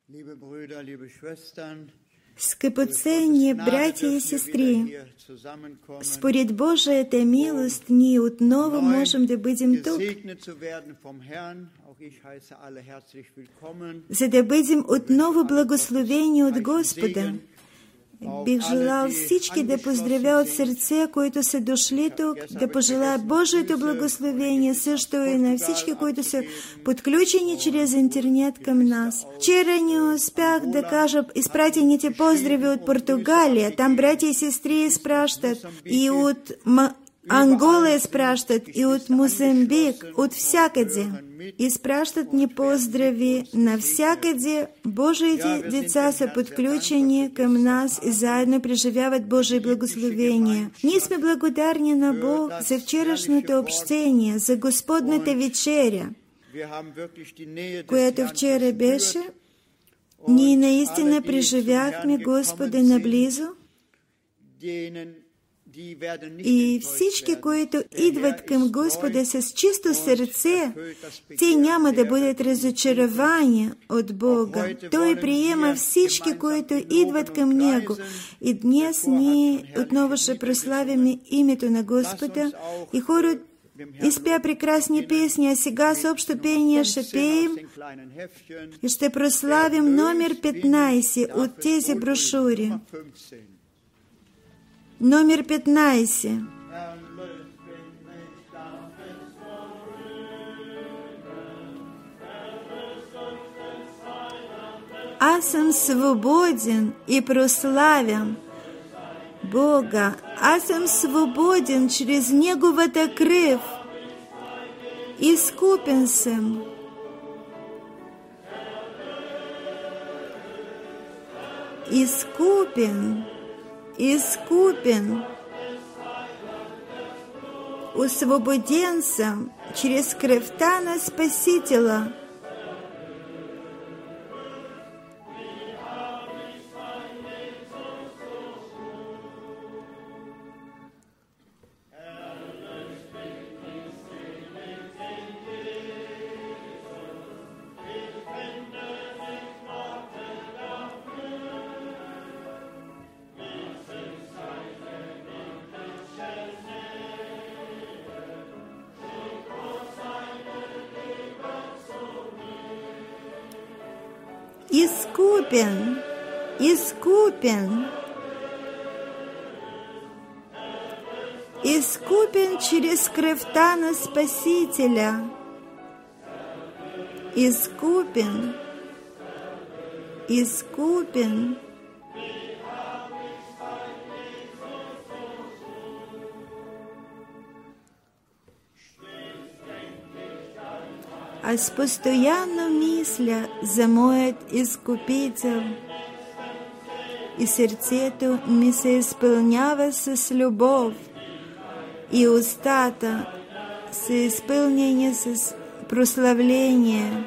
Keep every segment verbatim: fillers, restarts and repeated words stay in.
Скъпоценні браті і сестри, според Божией милостни отново можем да бъдем тук, за да бъдем отново благословени от Господа. Бих желал всички да поздравя от сърце, които са дошли тук, да пожелая Божието благословение също и на всички, които са подключени чрез интернет към нас. Вчера не успях да кажа изпратените поздрави от Португалия. Там братя и сестри изпращат и от Ангола изпращат, и от Мозамбик, от всякъде. Изпращат ни поздрави навсякъде. Божиите деца са подключени към нас и заедно преживяват Божие благословение. Ние сме благодарни на Бог за вчерашното общение, за Господната вечеря, която вчера беше. Ние наистина преживяхме Господа наблизо. И всички, които идват към Господа с чисто сърце, те няма да бъдат разочаровани от Бога. Той приема всички, които идват към Него. И днес ние отново ще прославяме името на Господа. И хорът изпя прекрасни песни, а сега с общо пение ще пеем и ще прославим номер петнайсет от тези брошури. Номер петнайсет. Аз съм свободен и прославям Бога. Аз съм свободен чрез Неговата кръв. Изкупен съм. Изкупен. Изкупен, освободен съм чрез кръвта на Спасителя. Искупен, изкупен, изкупен чрез кръвта на Спасителя. Изкупен, изкупен. Аз постоянно мисля за моят Изкупител и сърцето ми се изпълнява с любов и устата се изпълнени с прославление.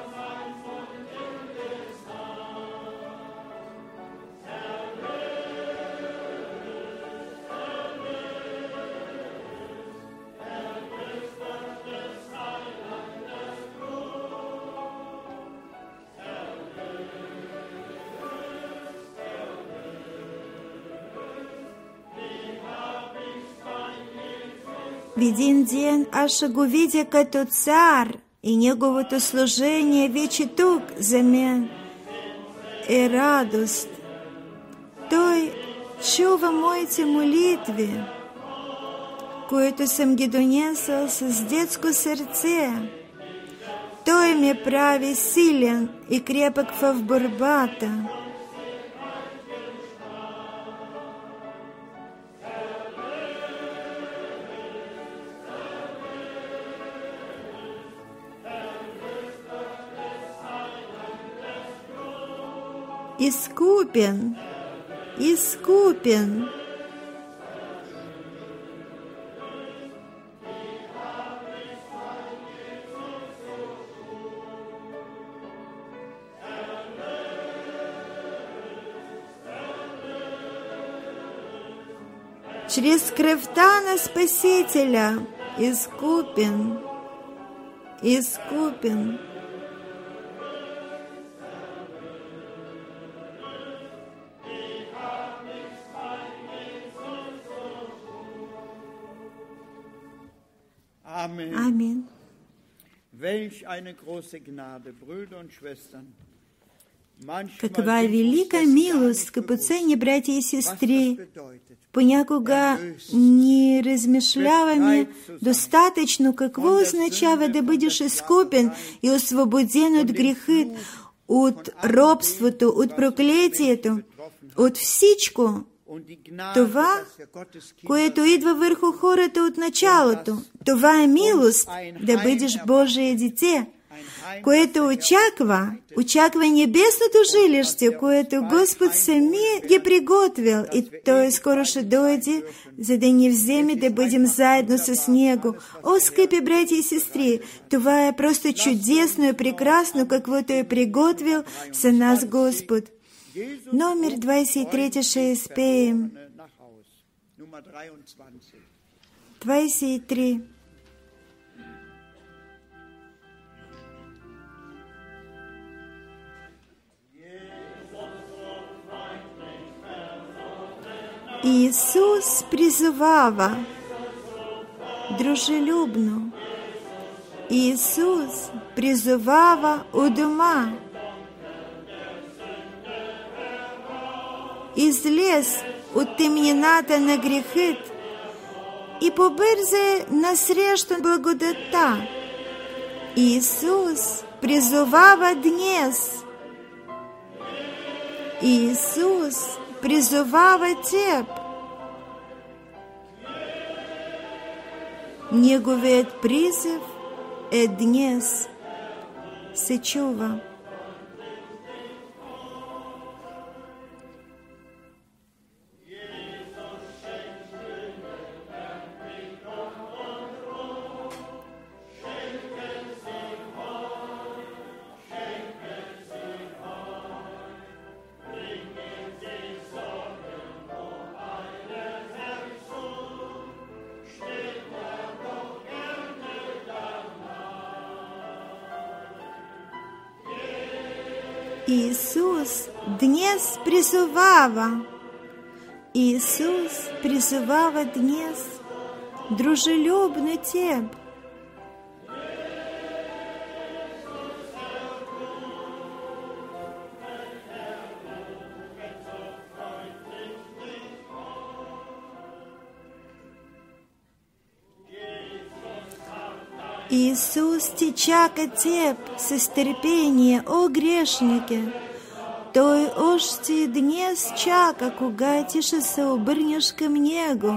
В един ден аз ще го видя като цар и неговото служение вече тук за мен е радост. Той чува моите молитви, които съм ги донесъл с детско сърце. Той ме прави силен и крепък в борбата. Искупен, изкупен. Чрез кръвта на Спасителя изкупен, изкупен. Амин. Каква велика милост, капуцени, братя и сестри. Понякога не размишляваме достатъчно какво означава да бъдеш изкупен и освободен от грехи, от робството, от проклятието, от всичко това, което идва върху хората от началото. Това е милост да бъдеш Божие дете, което очаква, очаква небесното жилище, което Господ сами ги приготвил, и Той скоро ще дойде, за да ни вземе да бъдем заедно с Него. О, скъпи братя и сестри, това е просто чудесно и прекрасно, каквото е приготвил за нас Господ. Номер двадесет и три ще изпеем. двадесет и три. Ісус призивава дружелюбно. Ісус призивава у дома. Излез от темнината на грехът и побързай насрещу благодата. Ісус призовава днес. Ісус призовава теб. Неговият призив е днес. Се чува. Ісус днес призовава. Ісус призовава днес дружелюбно теб. Ісус те чака теб с терпение, о грешнике. Той още днес чака, кога ти ще се обърнеш към Него.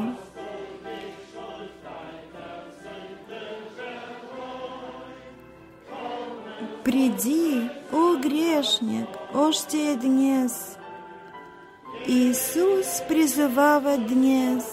Приди, о грешник, още днес. Ісус призовава днес.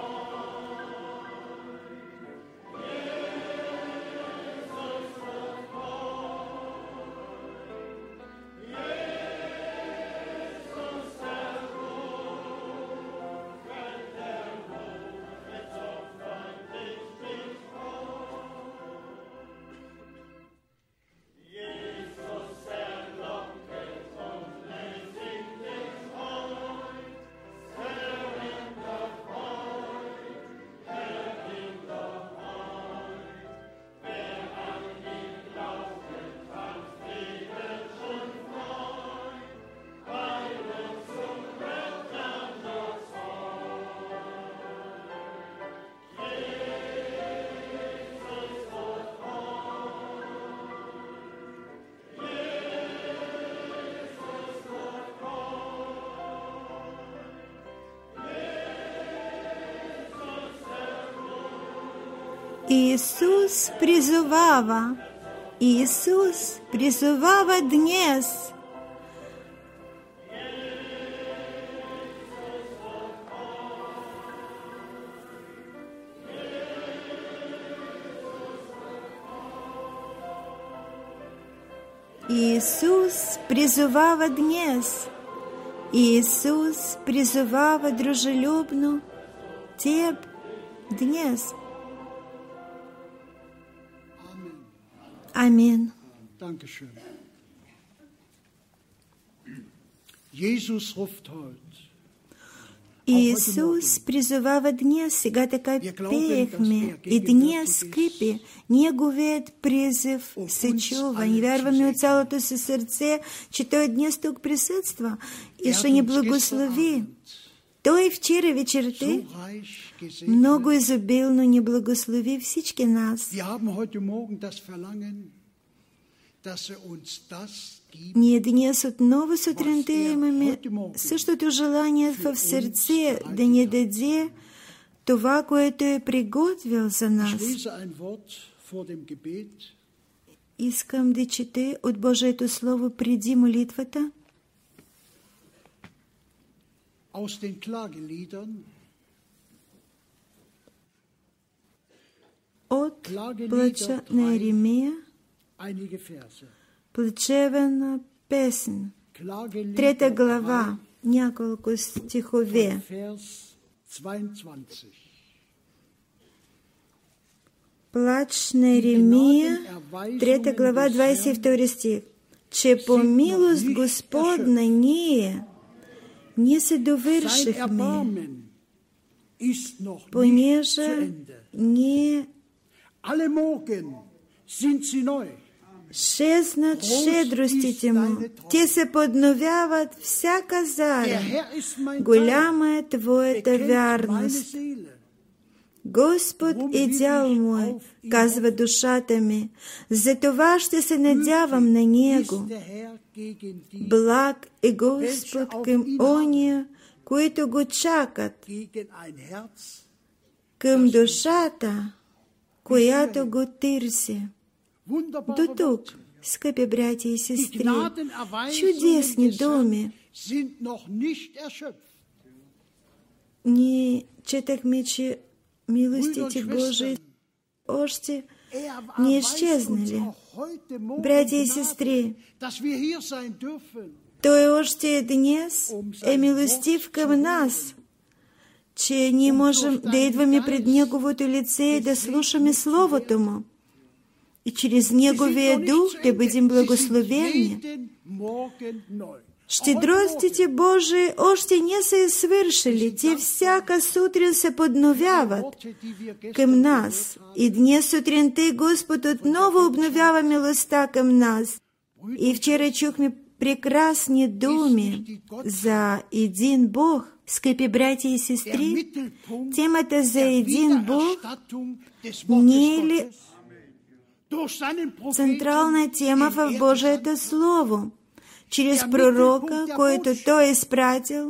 Ісус призовава. Ісус призовава днес. Ісус призовава днес. Ісус призовава дружелюбно теб днес. Amen. Dankeschön. Jesus ruft heute Ісус призовава днес, сега така пеехме, и днес, скъпи, Неговият призив се чува. Ние вярваме от цялото си сърце, че Той днес тук присъства и ще ни благослови. Той вчера вечерта много изобилно ни благослови всички нас. Ние днес отново сутринта имаме същото желание в сърце да ни даде това, което е приготвил за нас. Искам да чете от Божието Слово преди молитвата. От плача на Еремия, плачевна песен, трета глава, няколко стихове. Плач на Еремия, трета глава, двадесет и втори стих. Че по милост Господна ние не се довършихме, понеже ние шезнат щедростите му. Те се подновяват всяка заря. Голяма е Твоята вярност. Господ е дял мой, казва душата ми. Затова ще се надявам на Него. Благ е Господ към ония, които го чакат, към душата, която го търси. До тук, скъпи братя и сестри, чудесни думи. Ние четахме, че милостите Божии още не изчезнали. Братя и сестри, Той още днес е милостив към нас, че ние можем да идваме пред Неговото лице и да слушаме Словото Му. И чрез Неговия дух да бъдем благословени. Щедростите Божии още не са свършили. Те всяка сутрин се подновяват към нас. И днес сутринта Господ отново обновява милостта към нас. И вчера чухме прекрасни думи за един Бог. Скъпи братя и сестри, темата за един Бог не е ли централна тема в Божието Слово? Чрез пророка, който Той е изпратил,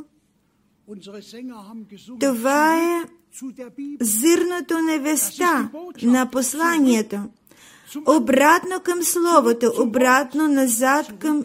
това е зърното на веста на посланието. Обратно към Словото, обратно назад към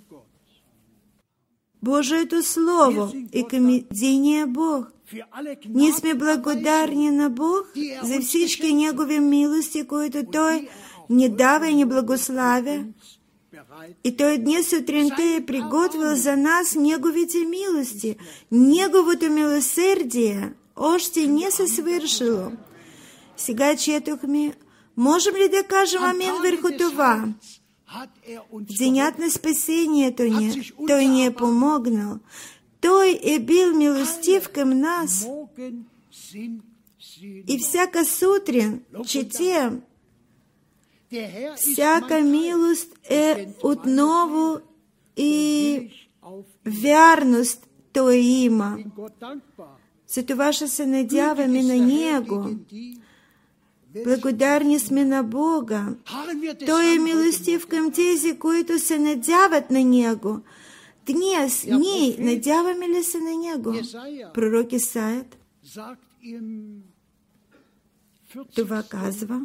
Божието Слово и към единия Бог. Ние сме благодарни на Бог за всички Негови милости, които Той ни дава и ни благославя. И Той днес сутринта е приготвил за нас Неговите милости. Неговото милосърдие още не се свършило. Сега четохме, можем ли да кажем амин върху това? В денят на спасението ни Той ни е помогнал. Той е бил милостив към нас. И всяка сутрин четем, всяка милост е отново и вярност Той има. Затова ще се надяваме на Него. Благодарни сме на Бога. Той е милостив към тези, които се надяват на Него. Днес ние надяваме ли се на Него? Пророк Исаия това казва.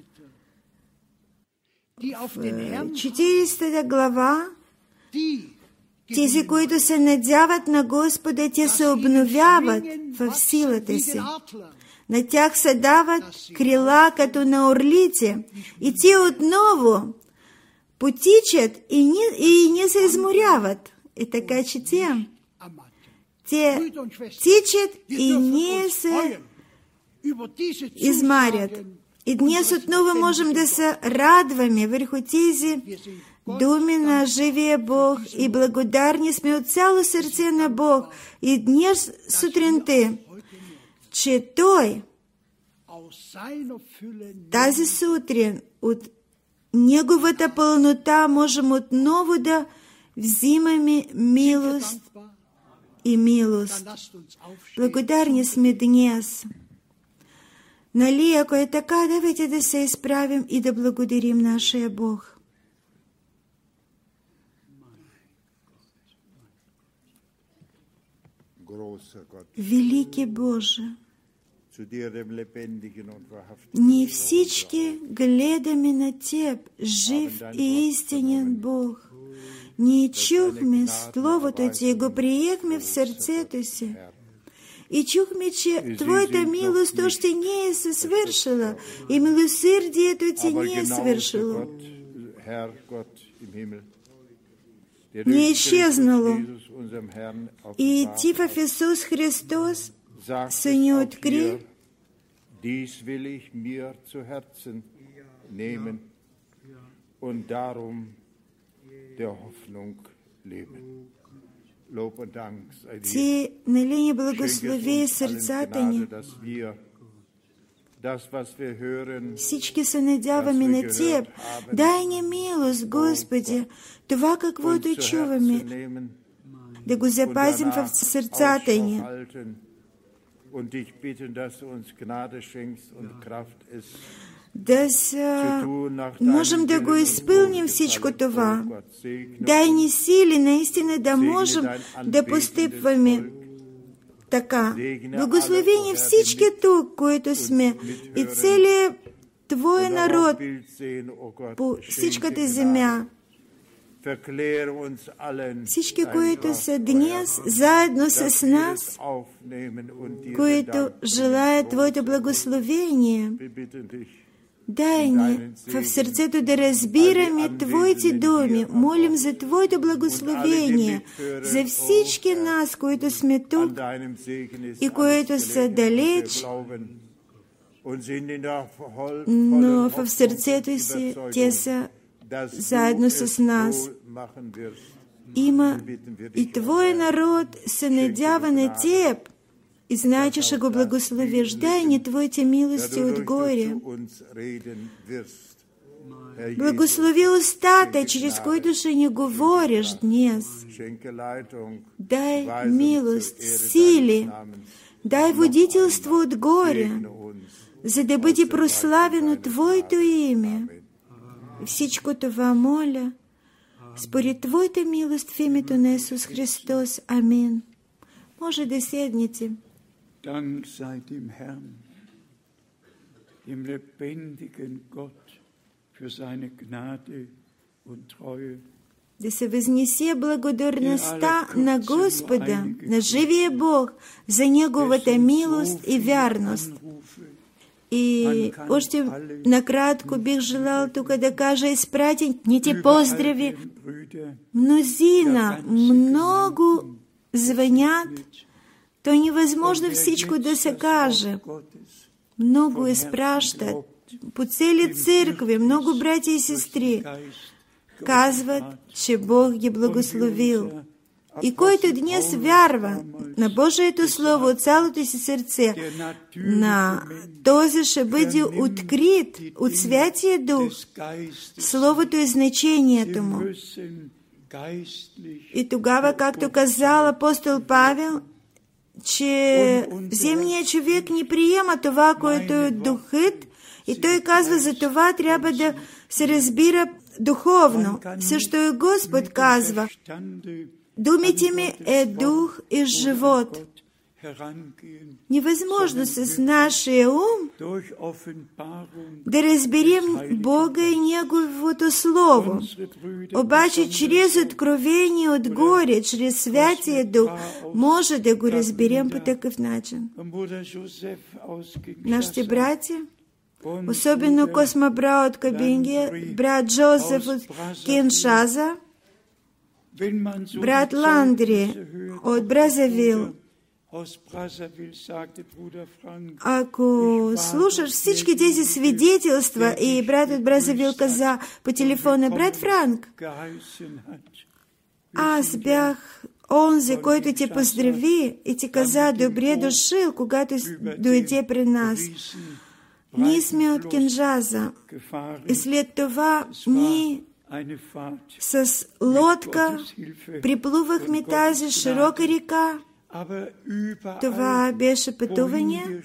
В четиридесета глава, тези, които се надяват на Господа, те се обновяват в силата си. На тях се дават крила като на орлите, и те отново потичат и не, и не се изморяват. И така четем. Те тичат и не се измарят. И днес отново можем да се радваме върху тези Думи на живия Бог и благодарни сме от цяло сърце на Бог и днес сутринта, че Той тази сутрин от Неговата пълнота можем отново да взимаме милост и милост. Благодарни сме днес. Нали, ако е така, давайте да се изправим и да благодарим нашия Бог. Велики Боже, ние всички гледаме на Теб, жив и истинен Бог. Ние чухме Словото Ти и го приехме в сърцето си. И чухме, че Твоята милост още не е се свършила и милосърдието Ти не е свършило. Не е изчезнало. И Ти в Исус Христос се ни откри. Dies will ich mir zu Herzen nehmen und darum der Hoffnung leben. Lob und Dank sei dir. Ти, нали, ни благослови сърцата ни. Всички се надяваме на Теб. Дай ни милост, Господи, това каквото чуваме, да го запазим в сърцата ни. Да са, можем да го изпълним всичко това. Дай ни сили наистина да можем да постъпваме така. Благослови ни всички тук, които сме, и целият Твой народ по всичката земя. Всички, които са днес заедно с нас, които желаят Твоето благословение, дай ни в сърцето да разбираме Твоите думи. Молим за Твоето благословение, за всички нас, които сме тук и които са далеч, но в сърцето си те са заедно с нас. Има и Твой народ се надява на Теб и знае, че ще го благословиш. Дай ни Твоите милости отгоре. Благослови устата, чрез които ще ни говориш днес. Дай милост, сили, дай водителство отгоре, за да бъде прославено Твоето име. Всичко това моля според Твоята милост в името на Исус Христос. Амин. Може да седнете. Dank sei dem Herrn, dem lebendigen Gott, für seine Gnade und Treue. Да се възнесе благодарността на Господа, на живия Бог, за Неговата милост и вярност. И още накратко бих желал тук да кажа изпратените поздрави. Мнозина, много звънят, то невъзможно всичко да се каже. Много изпращат по цели църкви, много братя и сестри казват, че Бог ги благословил. И който днес вярва на Божието Слово от цялото си сърце, на този ще бъде открит от Святия Дух Словото и значението му. И тогава, както казал апостол Павел, че земният човек не приема това, което е духът, и той казва, за това трябва да се разбира духовно. Също и Господ казва, думите ми е дух и живот. Невъзможно с нашия ум да разберем Бога и Неговото Слово. Обаче чрез откровение отгоре, чрез Святия Дух, може да го разберем по такъв начин. Нашите братя, особено Косма Бра от Кабингия, брат Джозеф от Киншаза, брат Ландри от Бразавил Ако слушаш всички тези свидетелства, и брат от Бразавил каза по телефона: брат Франк, аз бях онзи, който те поздрави и ти каза: добре дошъл, когато дойде при нас. Ние сме от Киншаса и след това ние с лодка приплувахме тази широка река. Това беше пътуване.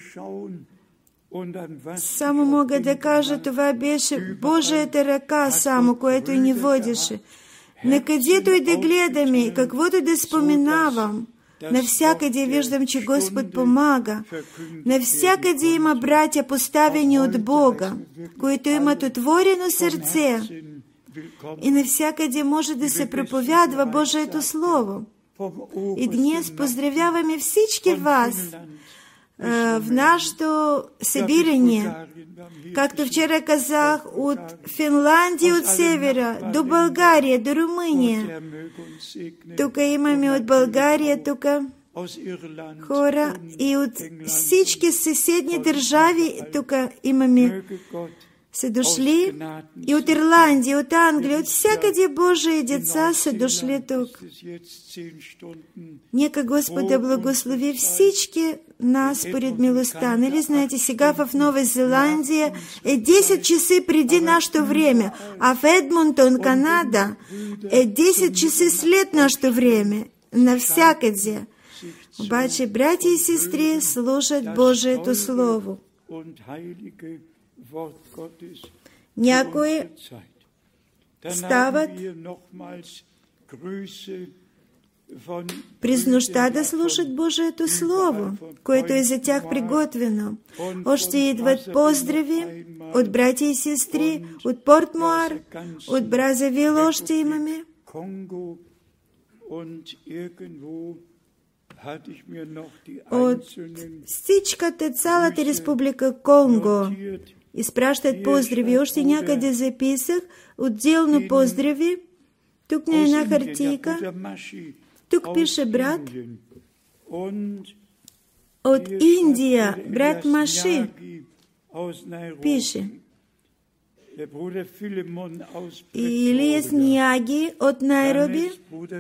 Само мога да кажа, това беше Божията ръка само, което ни водеше. Накъдето и да гледаме, каквото да споменавам, навсякъде виждам, че Господ помага. Навсякъде има братя, поставени от Бога, които имат отворено сърце. И навсякъде може да се проповядва Божието Слово. И днес поздравяваме всички вас в нашето събиране. Както вчера казах, от Финландия, от севера, до България, до Румъния. Тук имаме от България, тук хора и от всички съседни държави, тук имаме са дошли, и от Ирландия, от Англия, от всякъде Божии деца са дошли тук. Нека Господ да благослови всички нас според милостта. Нали знаете, сега в Нова Зеландия е десет часа преди нашето време, а в Едмонтон, Канада е десет часа след нашето време. Навсякъде. Обаче, братя и сестри, слушат Божието Слово. Някои стават през нощта да слушат Божието Слово, което е за тях приготвено. Още идват поздрави от братя и сестри, от Порт-Муар, от Бразавил още имаме. От всичката, цялата република Конго изпращат поздрави. Още някъде записах отделно поздрави. Тук на една хартийка. Тук пише брат от Индия, брат Маши. Пише. Илиас Нияги от Найроби.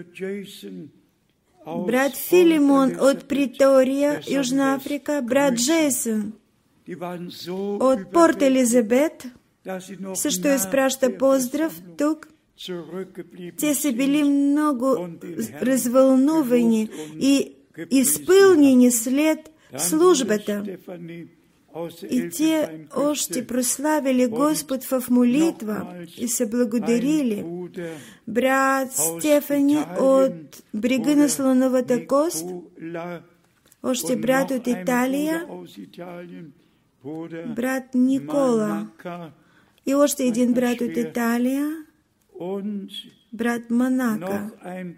Брат Филимон от Притория, Южна Африка. Брат Джейсон от Порт Елизабет също изпраща поздрав тук. Те са били много развълнувани и изпълнени след службата. И те още прославили Господ в молитва и се благодарили. Брат Стефани от брега на Слоновата кост, още брат от Италия, брат Никола и още един брат от Италия, брат Манака.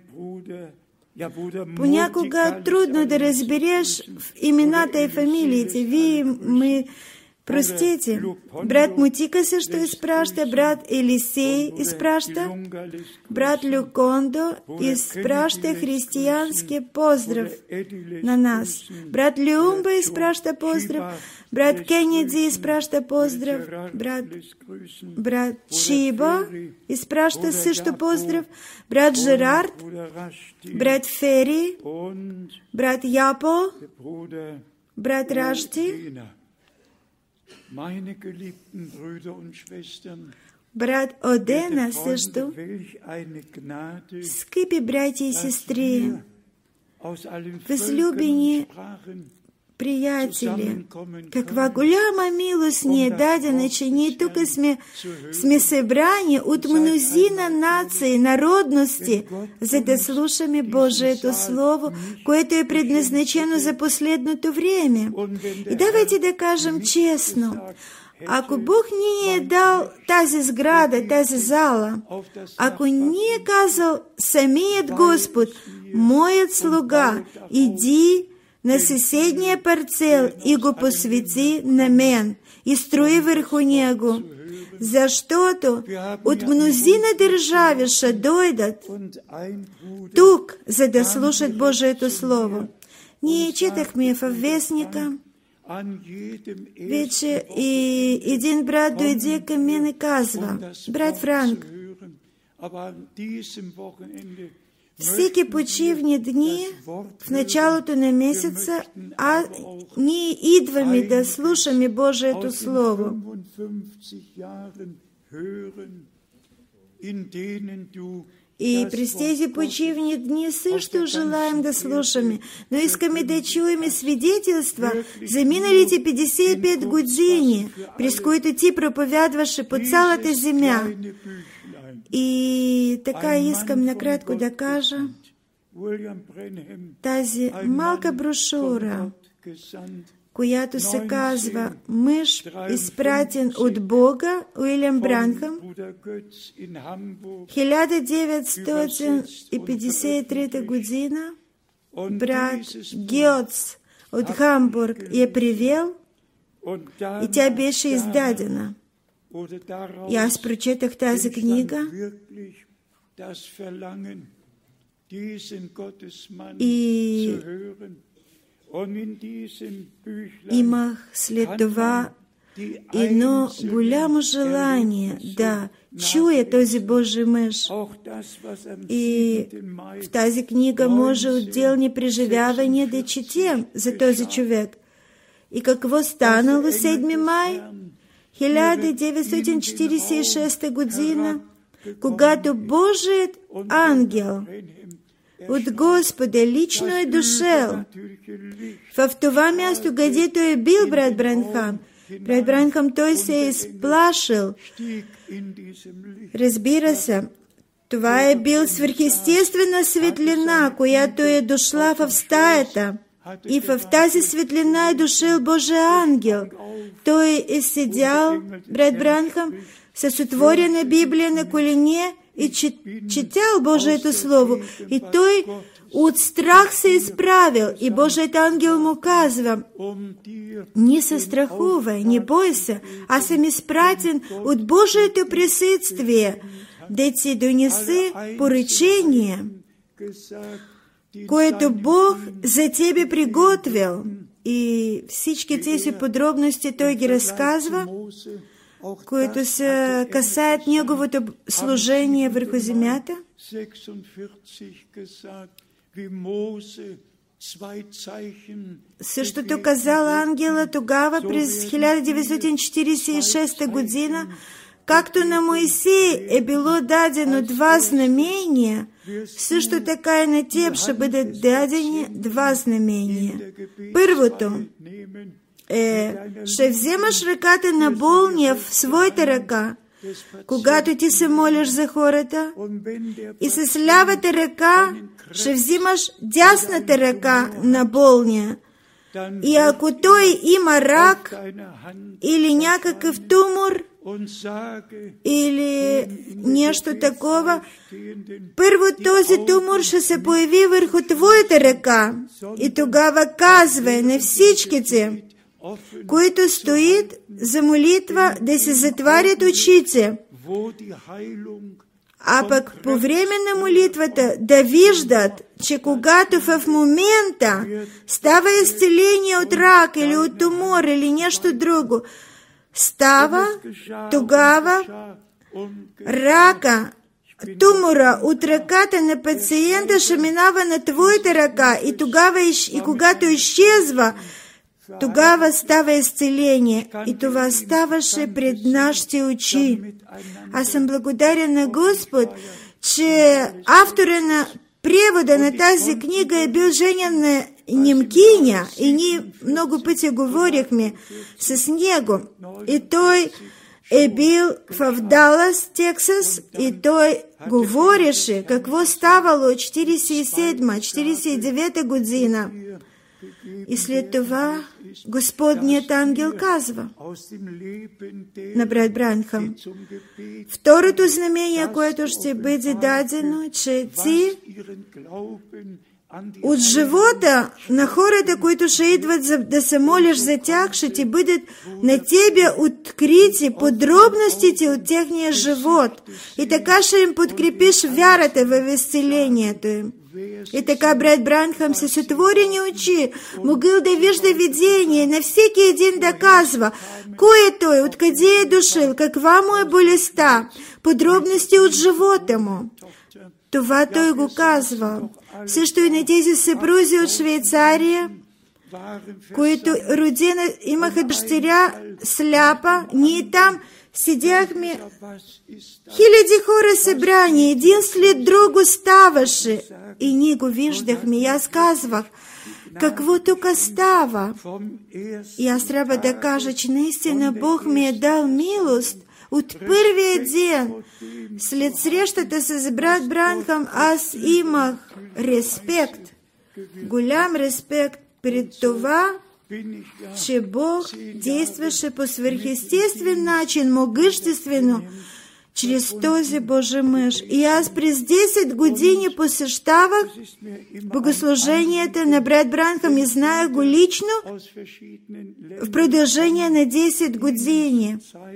Понякога трудно да разбереш имената и фамилиите. Вие ми простите. Брат Мутика също изпраща, брат Елисей изпраща, брат Люкондо изпраща християнски поздрав на нас. Брат Люумба изпраща поздрав, брат Кенеди изпраща поздрав, брат, брат Чиба изпраща също поздрав, брат Жерард, брат Фери, брат Япо, брат Рашти, брат Одена също. Скъпи братя и сестри, възлюбени приятели, каква голяма милост ни е дадена, че ние тук сме, сме събрани от мнозина нации, народности, за да слушаме Божието Слово, което е предназначено за последното време. И давайте да кажем честно, ако Бог ни е дал тази сграда, тази зала, ако ни е казал самият Господ, моят слуга, иди на съседния парцел и го посвети на мен и строи върху него, защото от мнозина държави ще дойдат тук, за да слушат Божието Слово. Ние четахме в вестника, вече и един брат дойде към мен и казва: брат Франк, всеки почивни дни в началото на месеца а ние идваме да слушаме Божието Слово. И през тези почивни дни също желаем да слушаме, но искаме да чуем свидетелства за миналите петдесет и пет години, през които ти проповядваше по цялата земя. И така искам накратко да кажа, тази малка брошура, която се казва «Мъж, изпратен от Бога», Уилям Бранхам, хиляда деветстотин петдесет и трета година, брат Гьоц от Хамбург я привел и тя беше издадена. И аз прочетах тази книга и имах след това едно голямо желание да чуя този Божий мъж. И в тази книга може отделни преживявания да четем за този човек. И какво станало седми май хиляда деветстотин четиридесет и шеста година, когато Божият ангел от Господа лично е дошъл в това място, където е бил брат Бранхам. Брат Бранхам, той се е изплашил. Разбира се, това е бил свръхестествена светлина, която е дошла в стаята. И в тази светлина е дошъл Божия ангел. Той е седял, брат Бранхам, с отворена Библия на колене и четял Божието Слово. И той от страх се изправил. И Божият ангел му казва: не се страхувай, не бойся, аз съм изпратен от Божието присъствие да ти донесе поръчение, което Бог за тебе приготвил. И всички тези подробности той ги разказва, които се касаят неговото служение върху земята. Същото казал ангела тогава през хиляда деветстотин четиридесет и шеста година, както на Моисей е било дадено два знамения, също така и на теб ще бъдат дадени два знамения. Първото е, ще вземаш ръката на болния в своята ръка, когато ти се молиш за хората, и с лявата ръка ще взимаш дясната ръка на болния. И ако той има рак или някакъв тумор или нещо такова, първо този тумор ще се появи върху твоята ръка. И тогава казва на всичките, които стоят за молитва, да се затварят очите, а пък по време на молитвата да виждат, че когато в момента става изцеление от рак или от тумор или нещо друго, става, тогава рака, тумора от ръката на пациента ще минава на твоята ръка и тогава, и когато изчезва, тогава става изцеление. И това ставаше пред нашите очи. Аз съм благодарен на Господ, че автора на превода на тази книга е бил женен на немкиня и ние много пъти говорихме с него. И той е бил в Далас, Тексас, и той говореше какво ставало четиридесет и седма четиридесет и девета година. И след това Господният ангел казва: на брат Бранхам. Второто знамение, което ще бъде дадено, че ти от живота на хората, които ще идват за, да се молиш за тях, ще ти бъдат на тебе открити подробностите от техния живот. И така ще им подкрепиш вярата в изцелението им. И така брат Бранхам с отворени очи могъл да вижда видение, на всеки един да казва кой е той, откъде е дошъл, каква му е болестта, подробности от живота му. Това той го казва. Също и на тези съпрузи от Швейцария, които родина имаха дъщеря сляпа, ние там седяхме, хиляди хора събрани, един след друго ставаше и ние го виждахме. И аз казвах, какво тук става? И аз трябва да кажа, че наистина Бог ми е дал милост. От първия ден, след срещата с брат Бранхам, аз имах респект, голям респект пред това, че Бог действаше по свръхестествен начин, могъществено, чрез този Божий мъж. И аз през десет години посещавах богослуженията на брат Бранхам и знаех го лично в продължение на десет години.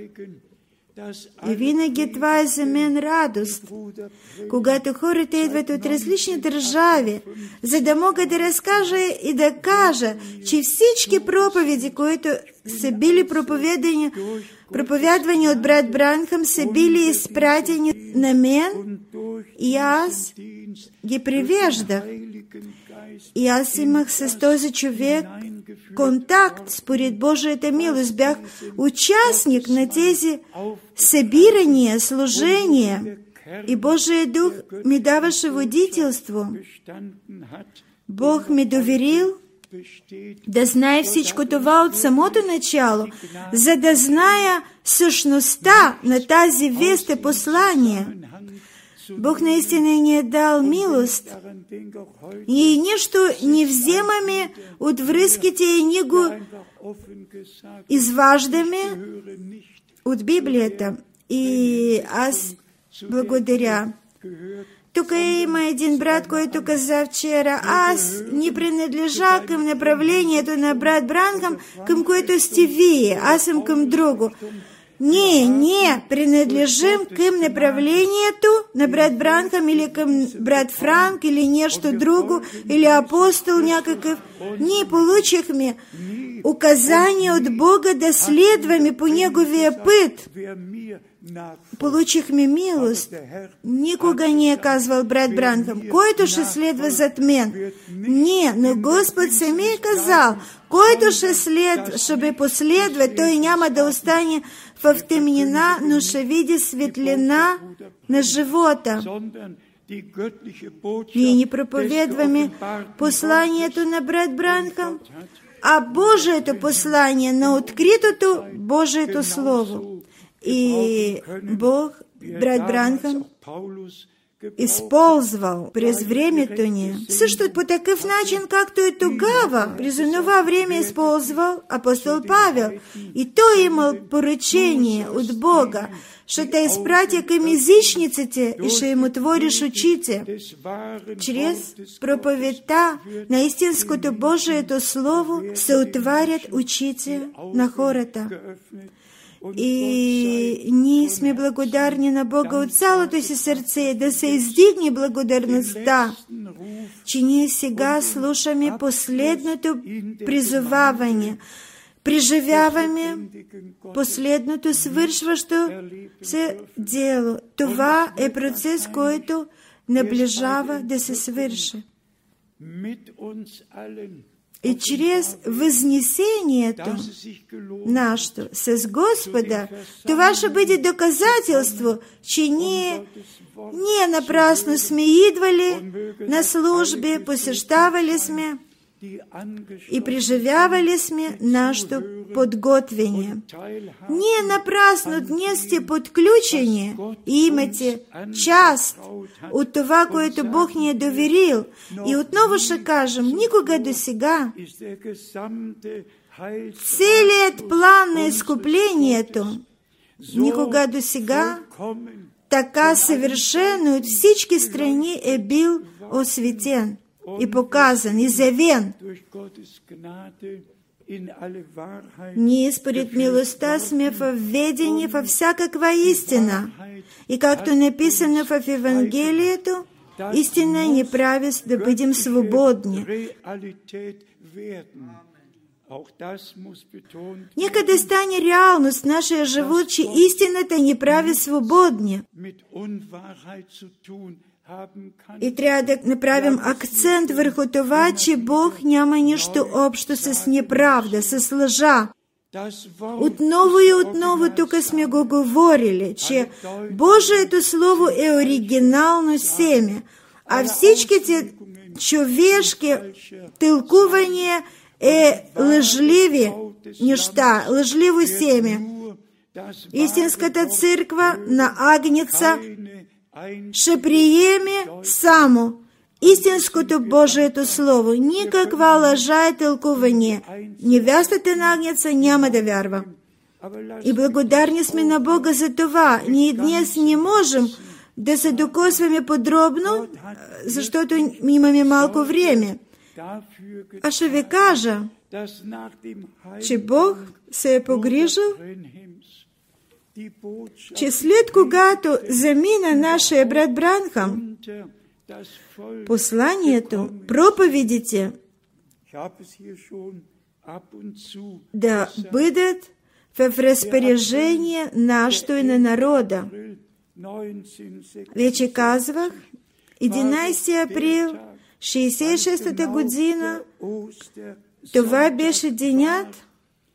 И винаги това е за мен радост, когато хората идват от различни държави, за да мога да разкажа и да кажа, че всички проповеди, които са били проповедани, проповядвани от брат Бранхам, са били изпратени на мен и аз ги превеждах. И аз имах с този човек контакт, според Божията милост. Бях участник на тези събирания, служения. И Божия дух ми даваше водителство. Бог ми доверил да знае всичко това от самото начало, за да зная същността на тази вест и послание. Бог наистина ни е дал милост и нищо не вземаме от връзките и ни го изваждаме от Библията. И аз благодаря. Тук има един брат, който каза вчера, аз не принадлежа към направлението на брат Бранхам, към което сте вие, аз съм към друго. Ние, ние принадлежим към направлението на брат Бранхам или към брат Франк или нещо друго, или апостол някакъв. Ние получихме указание от Бога да следваме по Неговия път. Получихме милост. Никога не е казвал брат Бранхам, който ще следва зад мен. Не, но Господ сами е казал, който ще след, ще бе последва, той няма да остане в тъмнина, но ще види светлина на живота. Ние не проповедваме посланието на брат Бранхам, а Божието послание на откритото Божието Слово. И Бог, брат Бранхам, използвал през времето ни. Също по такъв начин, както и тогава, през това време използвал апостол Павел. И той имал поръчение от Бога, ще те изпратя към езичниците и ще им отвориш очите. Чрез проповедта на истинското Божието Слово се отварят очите на хората. И ние сме благодарни на Бога от цялото си сърце, да се издигне благодарността, че ние сега слушаме последното призоваване, преживяваме последното свършващо се дело. Това е процес, който наближава да се свърши. И чрез възнесението нашето с Господа, това ще бъде доказателство, че ние, ние напрасно сме идвали на служби, посещавали сме і приживявали сме нашето подготвение. Ние напрасно днес сте подключени и имате част от това, което Бог ни е доверил. И отново ще кажем, никога до сега целият план на изкуплението, никога до сега така съвършено от всички страни е бил осветен и показан, и заявен. Ние според милостта сме въведени във всякаква истина. И както написано в Евангелието, истина ни прави да бъдем свободни. Нека да стане реалност в нашия живот, че истината ни прави свободни. И трябва да направим акцент върху това, че Бог няма нищо общо с неправда, с лъжа. Отново и отново тук сме го говорили, че Божието Слово е оригинално семе, а всичките човешки тълкувания е лъжливи неща, лъжливо семе. Истинската църква на Агнеца ще приеме само истинското Божието Слово. Никаква лъжа и тълкуване. Невястата на Агнеца няма да вярва. И благодарни сме на Бога за това. Ние днес не можем да се докосваме подробно, защото имаме малко време. А ще ви кажа, че Бог се е погрижил, че след когато замина нашия брат Бранхам, посланието, проповедите да бъдат в разпорежение нашето и на народа. Вече казвах, единайсети април шейсет и шестата година, това беше денят,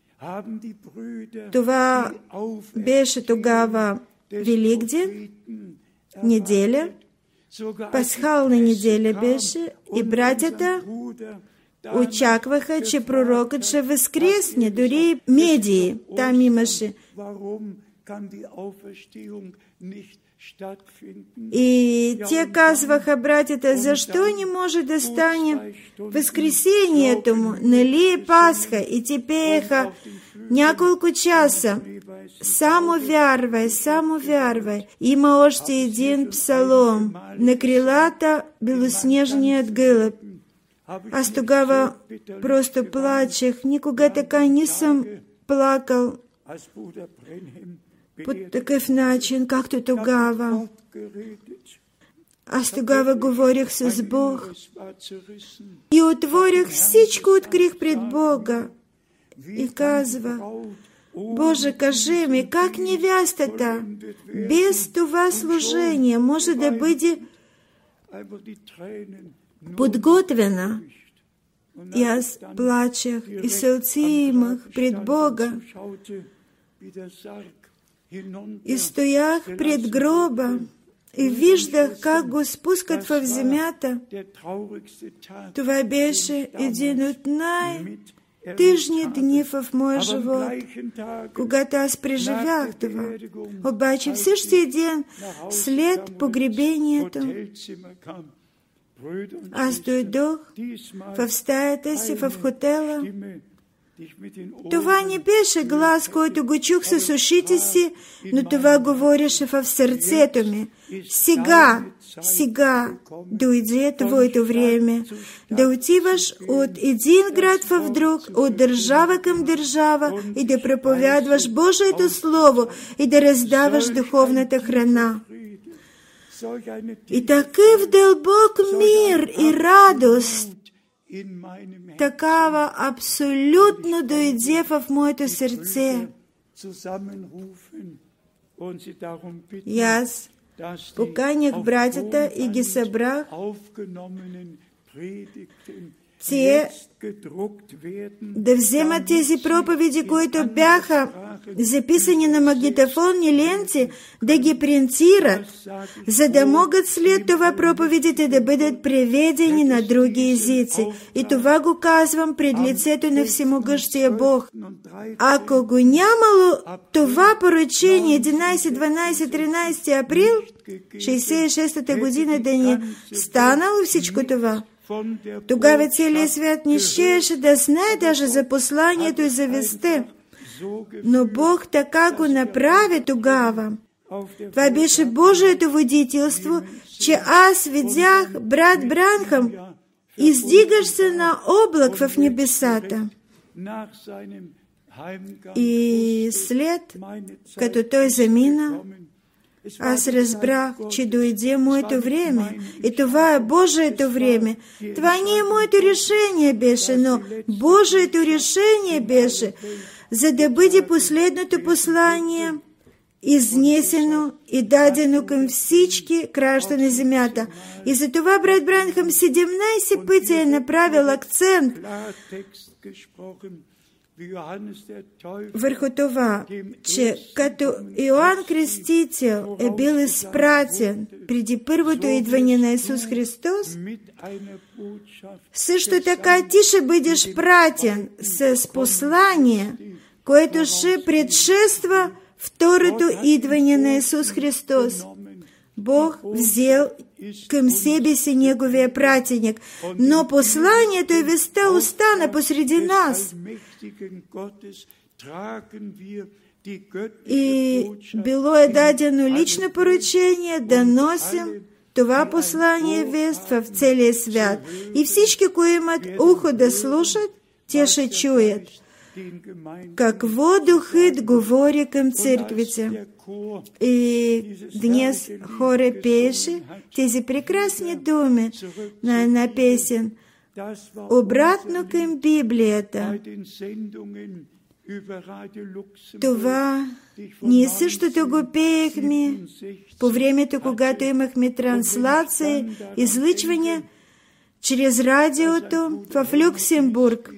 това беше тогава Великден, неделя, пасхална неделя беше, и братята очакваха, че пророкът ще възкресне, дори медии там имаше. И те казваха, братята, защо не може да стане възкресението му? Нали е Пасха? И те пееха няколко часа. Само вярвай, само вярвай. Има още един псалом. На крилата белоснежният гълъб. Аз тогава просто плачех. Никога така не съм плакал по такъв начин, както тогава. Аз тогава говорих с Бог и отворих всичко, открих пред Бога и казвах, Боже, кажи ми, как невястата без това служение може да бъде подготвена? И аз плачех и сълци имах пред Бога. И стоях пред гроба и виждах как го спускат в земята. Това беше един от най-тъжни дни в моя живот, когато аз преживях това. Обаче в същия ден, след погребението, аз дойдох в стаята си, в хотела. Това не беше глас, който го чух с ушите си, но това говореше в сърцето ми. Сега, сега дойде твоето време да отиваш от един град в друг, от държава към държава и да проповядваш Божието Слово и да раздаваш духовната храна. И такъв дълбок мир и радост, такава абсолютно дойде в моето сърце. И аз поканих братята и ги събрах те да вземат тези проповеди, които бяха записани на магнитофонни ленти, да ги принцират, за да могат след това проповедите да бъдат преведени на други езици. И това го казвам пред лицето на Всемогъщия Бог. Ако го нямало това поръчение единайсети, дванайсети, тринайсети април шейсет и шестата година да ни станало всичко това, тогава целият свят не щеше да знае даже за посланието и за вестта. Но Бог така го направи тогава. Това беше Божието водителство, че аз видях брат Бранхам, издигаш се на облак в небесата. И след като той замина, аз разбрах, че дойде моето време. И това е Божието време. Това не е моето решение беше, но Божието решение беше, за да бъде последното послание изнесено и дадено към всички граждани на земята. И за това брат Бранхам седемнайсет пъти е направил акцент върху това, че като Йоанн Крестител е бил изпратен преди първото идване на Исус Христос, също така ти ще бъдеш пратен с послание, което ще предшества второто идване на Исус Христос. Бог взел към себе си Неговия пратеник, но посланието и веста остана посреди нас. И било е дадено лично поръчение да носим това послание и вест в целия свят. И всички, които имат ухо да слушат, те ще чуят какво Духът говори към църквите. И днес хоре пееше тези прекрасни думи на една песен. Обратно към Библията. Това ние същото го пеехме по времето, когато имахме трансляции, излъчвания чрез радиото в Люксембург.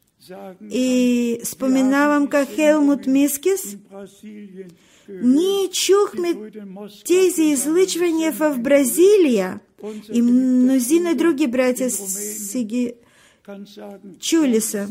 И споменавам как Хелмут Мискис. Ние чухме тези излъчвания в Бразилия и мнозина други братя си ги чули са.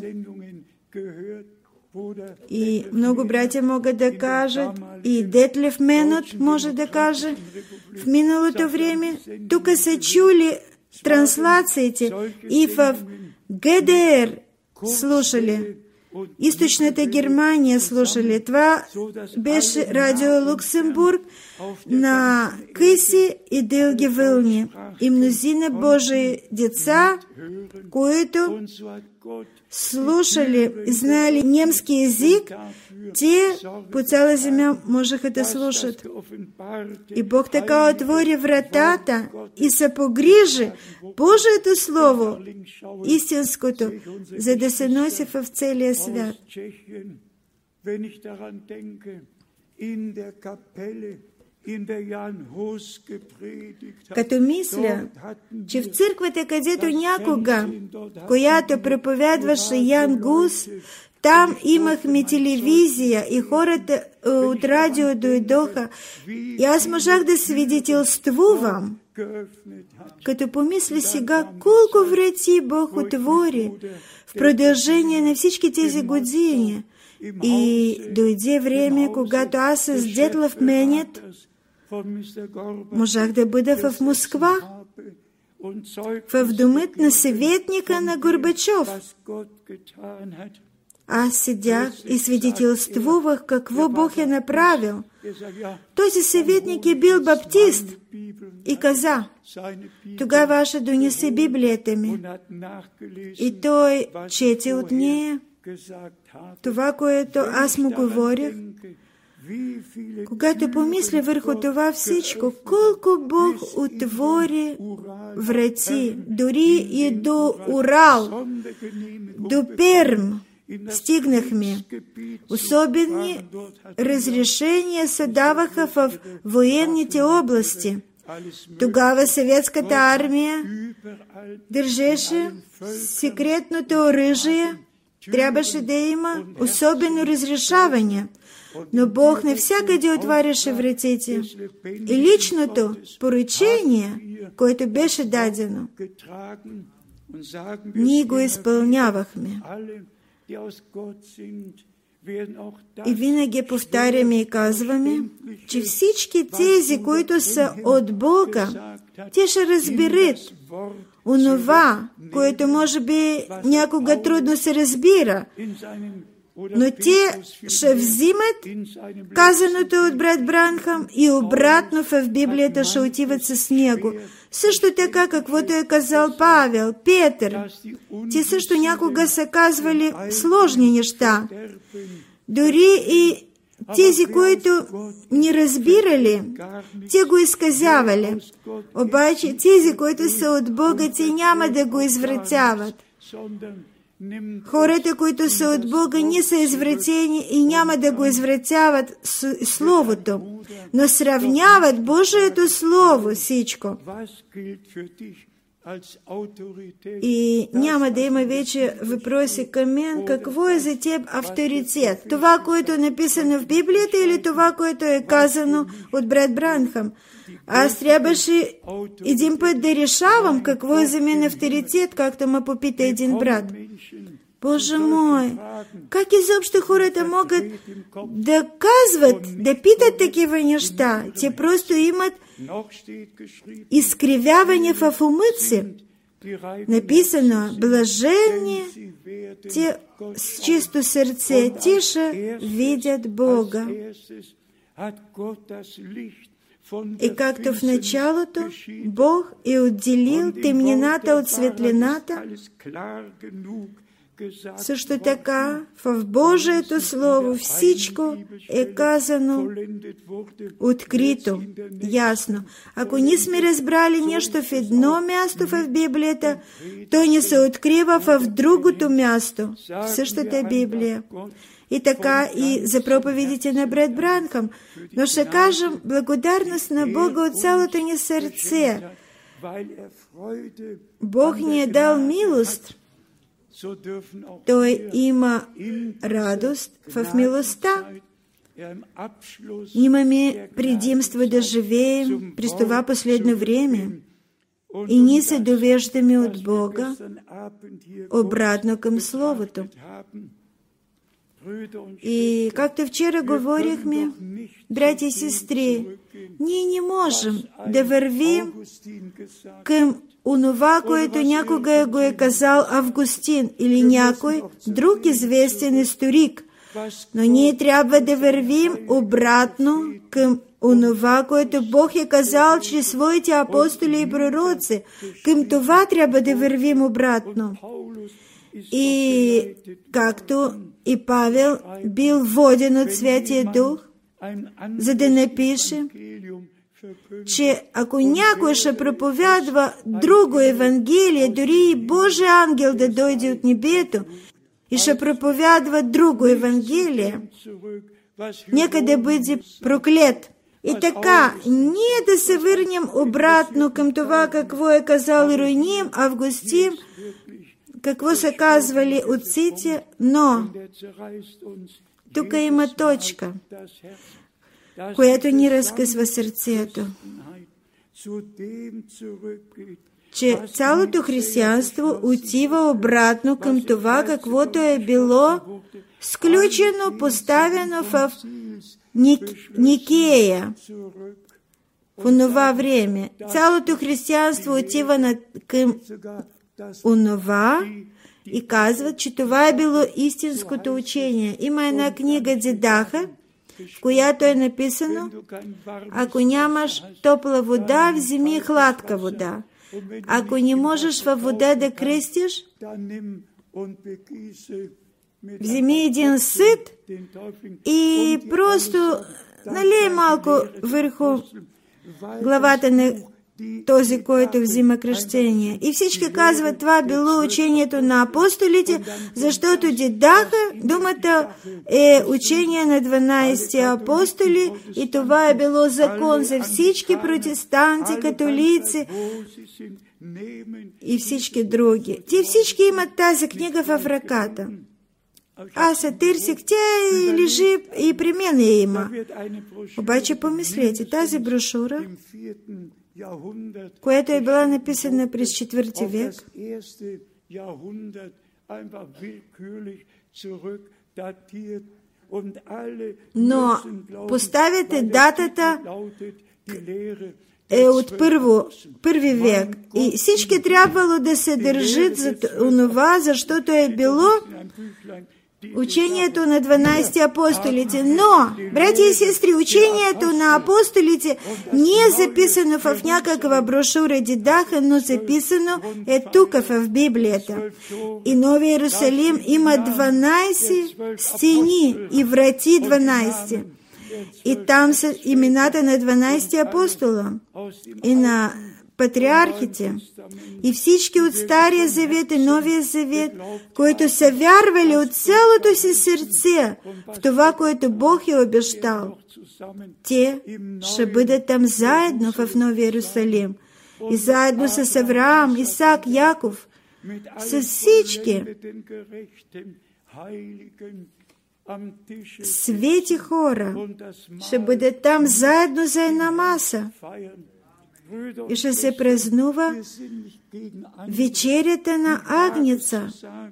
И много братя могат да кажат, и Детлев Менот може да каже, в миналото време тук са чули трансляциите и в ГДР слушали, Източната Германия слушали. Това беше радио Люксембург на къси и дълги вълни. И мнозина Божии деца, които слушали и знали немски език, те по цяла земя можеха да слушат. И Бог така отвори вратата и се погрижи Божието Слово, истинското, за да се носи в целия свят. Като мисля, че в църквата, където някога, която проповядваше Ян Гус, там имахме телевизия и хората от радио дойдоха и аз можах да свидетелствувам. Като помисля сега, колко врати Бог отвори в продължение на всички тези години. И дойде време, когато аз с Детлев Менот можах да бъда в Москва, в домът на съветника на Горбачов. Аз седях и свидетелствувах какво Бог е направил. Този съветник е бил баптист и каза, тогава аз ще донеса Библията ми. И той чете от нея това, което аз му говорих. Когато помисля върху това всичко, колко Бог отвори врати, дори и до Урал, до Перм стигнахме. Особени разрешения се даваха в военните области. Тогава съветската армия държеше секретното оръжие. Трябваше да има особено разрешаване. Но Бог навсякъде отваряше вратите. И личното поръчение, което беше дадено, ние го изпълнявахме. И винаги повтаряме и казваме, че всички тези, които са от Бога, те ще разберат онова, което може би някога трудно се разбира, но те ще взимат казаното от брат Бранхам и обратно в Библията ще отиват с него. Също така, каквото е казал Павел, Петър, те също някога са казвали сложни неща. Дори и тези, които не разбирали, те го изказявали. Обаче тези, които са от Бога, те няма да го извратяват. Хората, които са от Бога, не са извратени и няма да го извратяват с Словото, но сравняват Божието Слово всичко. И няма да има вече въпроси към мен, какво е за теб авторитет? Това, което е написано в Библията или това, което е казано от брат Бранхам? Аз трябваше един път да решавам какво е за мен авторитет, както ме попита един брат. Боже мой, как изобщо хората могат да казват, да питат такива неща? Те просто имат изкривяване в умът си. Написано, блаженни те с чисто сърце, те ще видят Бога. И както в началото Бог е отделил темнината от светлината, също така в Божието Слово всичко е казано открито, ясно. Ако не сме разбрали нещо в едно място в Библията, то не се открива в другото място, в същата Библия. И така и за проповедите на брат Бранхам. Но ще кажем благодарност на Бога от цялото ни сърце. Бог ни е дал милост. Той има радост в милостта. Имаме предимство да живеем през това последно време. И ние се довеждаме от Бога обратно към Словото. И както вчера говорихме, братя и сестри, ние не можем да вървим към онова, което някога го е казал Августин или някой друг известен историк. Но ние трябва да вървим обратно към онова, което Бог е казал чрез своите апостоли и пророци. Към това трябва да вървим обратно. И както и Павел бил воден от Святия Дух, за да напише, че ако някой ще проповядва друго Евангелие, дори и Божий ангел да дойде от небето и ще проповядва друго Евангелие, нека да бъде проклет. И така, ние да се върнем обратно към това, какво е казал Иероним, Августин, какво са казвали отците, но тук има точка, която ни разкъсва сърцето, че цялото християнство отива обратно към това, каквото е било сключено, поставено в Ник... Никея в онова време. Цялото християнство отива на... към онова и казват, че това е било истинското учение. Има една книга Дзедаха, в която е написано, ако нямаш топла вода, вземи хладка вода. Ако не можеш във вода да кръстиш, вземи един съд и просто налей малко върху главата на този, който взима кръщение. И всички казват, това било учението на апостолите, защото дидаха, думата е учение на дванайсет апостоли и това е било закон за всички протестанти, католици и всички други. Те всички имат тази книга в ръката. Аз се търсих, тя и лежи и при мен я има. Обаче помислете, тази брошура, която е била написана през четвърти век, но поставяте датата е от първо, първи век. И всички трябвало да се държат за онова, защото е било учението на дванайсет апостолите. Но, братя и сестри, учението на апостолите не е записано в някаква брошура Дидаха, но записано е тук в Библията. И Новия Иерусалим има дванайсет стени и врати дванайсет. И там са имената на дванайсет апостола и на патриархите и всички от Стария завет и Новия завет, които са вярвали от цялото си сърце в това, което Бог е обещал. Те ще бъдат там заедно в Новия Иерусалим и заедно с Авраам, Исак, Яков, с всички свети хора ще бъдат там заедно за една маса и ще се празнува вечерята на Агнеца.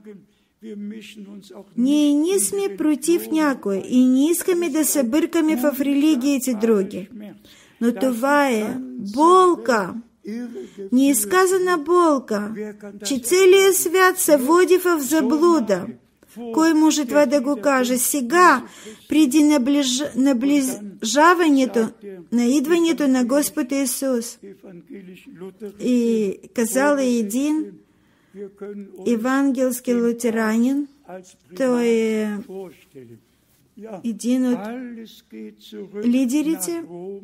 Ние не сме против някой и не искаме да се бъркаме в религиите други. Но това е болка. Не е сказана болка, че целият свят се води в заблуда. Кой може това да го каже? Сега, преди наближ... наближаването, на идването на Господ Исус. И казал един евангелски лутеранин, той е един от лидерите.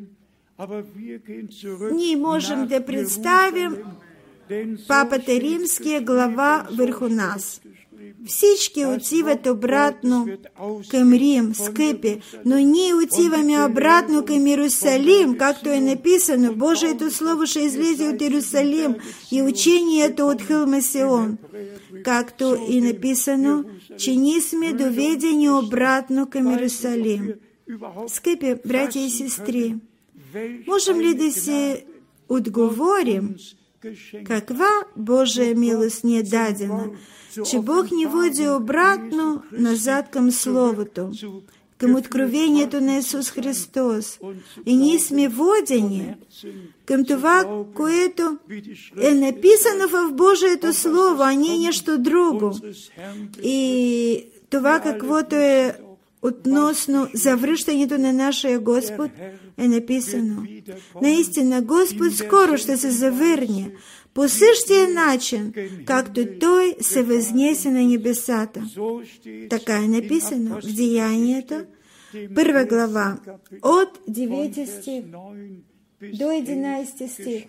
Ние можем да представим Папата Римския глава върху нас. Всички отиват обратно към Рим, скъпи, но ние отиваме обратно към Иерусалим, както е написано. Божието Слово ще излезе от Иерусалим и учението от хълма Сион, както и написано, че ние сме доведени обратно към Иерусалим. Скъпи братя и сестри, можем ли да се отговорим каква Божия милост ни е дадена, че Бог ни води обратно назад към Словото, към откровението на Исус Христос. И ние сме водени към това, което е написано в Божието Слово, а не нещо друго. И това, каквото е относно завръщането на нашия Господ, е написано. Наистина, Господ скоро ще се завърне по същия начин, както Той се възнесе на небесата. Така е написано в Деянията, първа глава, от девети стих до единайсети стих.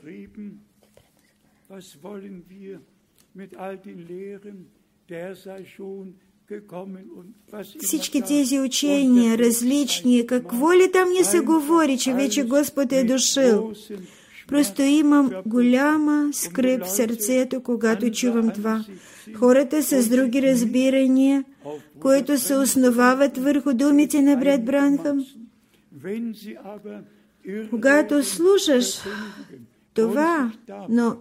Всички тези учения, различни, какво ли там не се говори, че вече Господ е дошъл. Просто имам голяма скръб в сърцето, когато чувам това. Хората с други разбирания, които се основават върху думите на брат Бранхам, когато слушаш това, но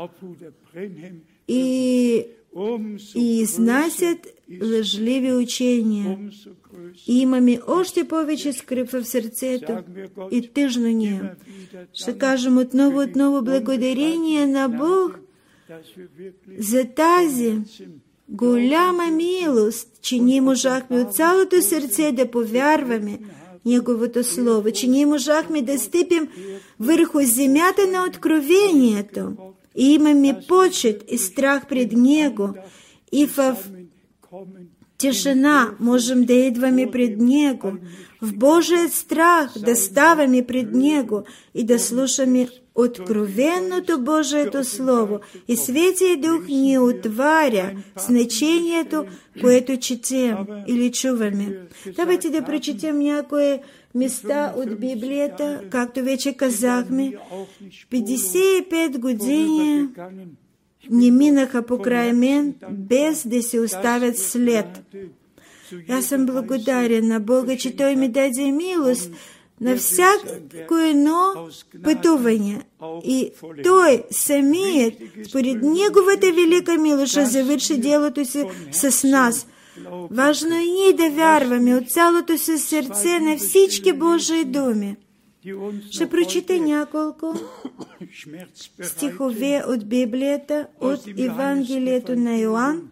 и, и изнасят лъжливи учения, и имаме още повече скръб в сърцето и тъжно ни. Ще кажем отново, отново благодарение на Бог за тази голяма милост, че ние можахме от цялото сърце да повярваме Неговото Слово, че ние можахме да стъпим върху земята на откровението и имаме почет и страх пред Него и в тишина можем да идваме пред Него, в Божият страх да ставаме пред Него и да слушаме откровеното Божието Слово и Светия Дух ни отваря значението, което четем или чуваме. Давайте да прочетем някои места от Библията, както вече казахме. петдесет и пет години не минаха покрай мен, без да се оставят след. Аз съм благодарен на Бога, че Той ми даде милост на всяко едно пътуване. И Той самият, според Неговата велика милост, ще завърши делото си с нас. Важно е ние да вярваме от цялото си сърце на всички Божии думи. Ще прочита няколко стихове от Библията, от Евангелието на Йоан,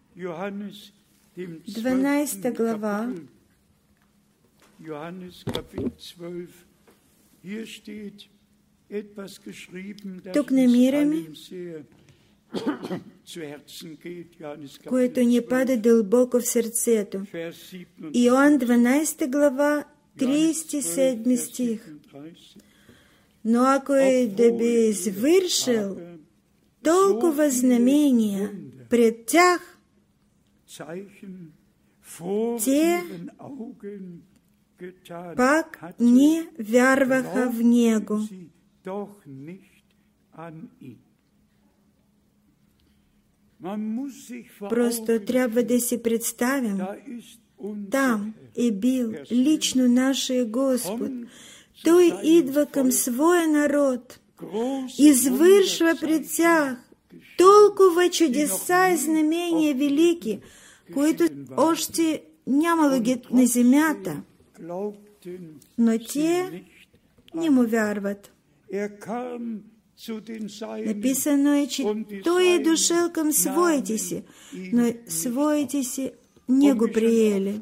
дванадесета глава. Тук намираме, което ни пада дълбоко в сърцето. Йоан дванадесета глава, тридесет и седми стих. Но ако е да би извършил толкова знамения пред тях, те пак не вярваха в Него. Просто трябва да си представим, там е бил лично нашия Господ. Той идва към своя народ, извършва пред тях толкова чудеса и знамения велики, които още нямало ги на земята, но те не му вярват. Написано е, че Той е дошъл към своите си, но своите си не го приели.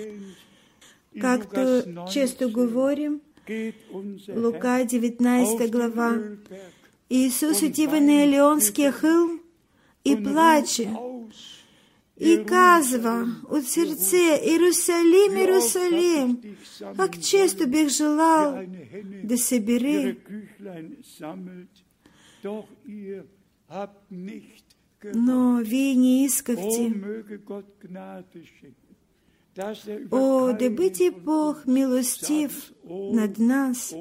Както често говорим, Лука деветнадесета глава, Исус отива на Елеонския хълм и плаче, и казва от сърце: Иерусалим, Иерусалим, как често бих желал да събери, но вие не искахте. О, да бъде Бог милостив над нас,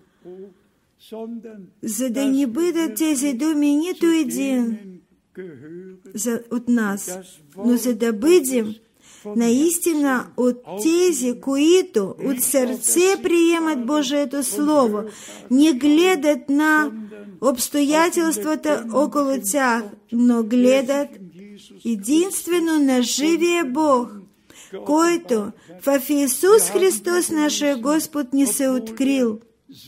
за да не бъдат тези думи нито един за, от нас, но за да бъдем наистина от тези, които от сърце приемат Божието Слово, не гледат на обстоятелствата около тях, но гледат единствено на живия Бог, който в Исус Христос, нашия Господ, ни се открил.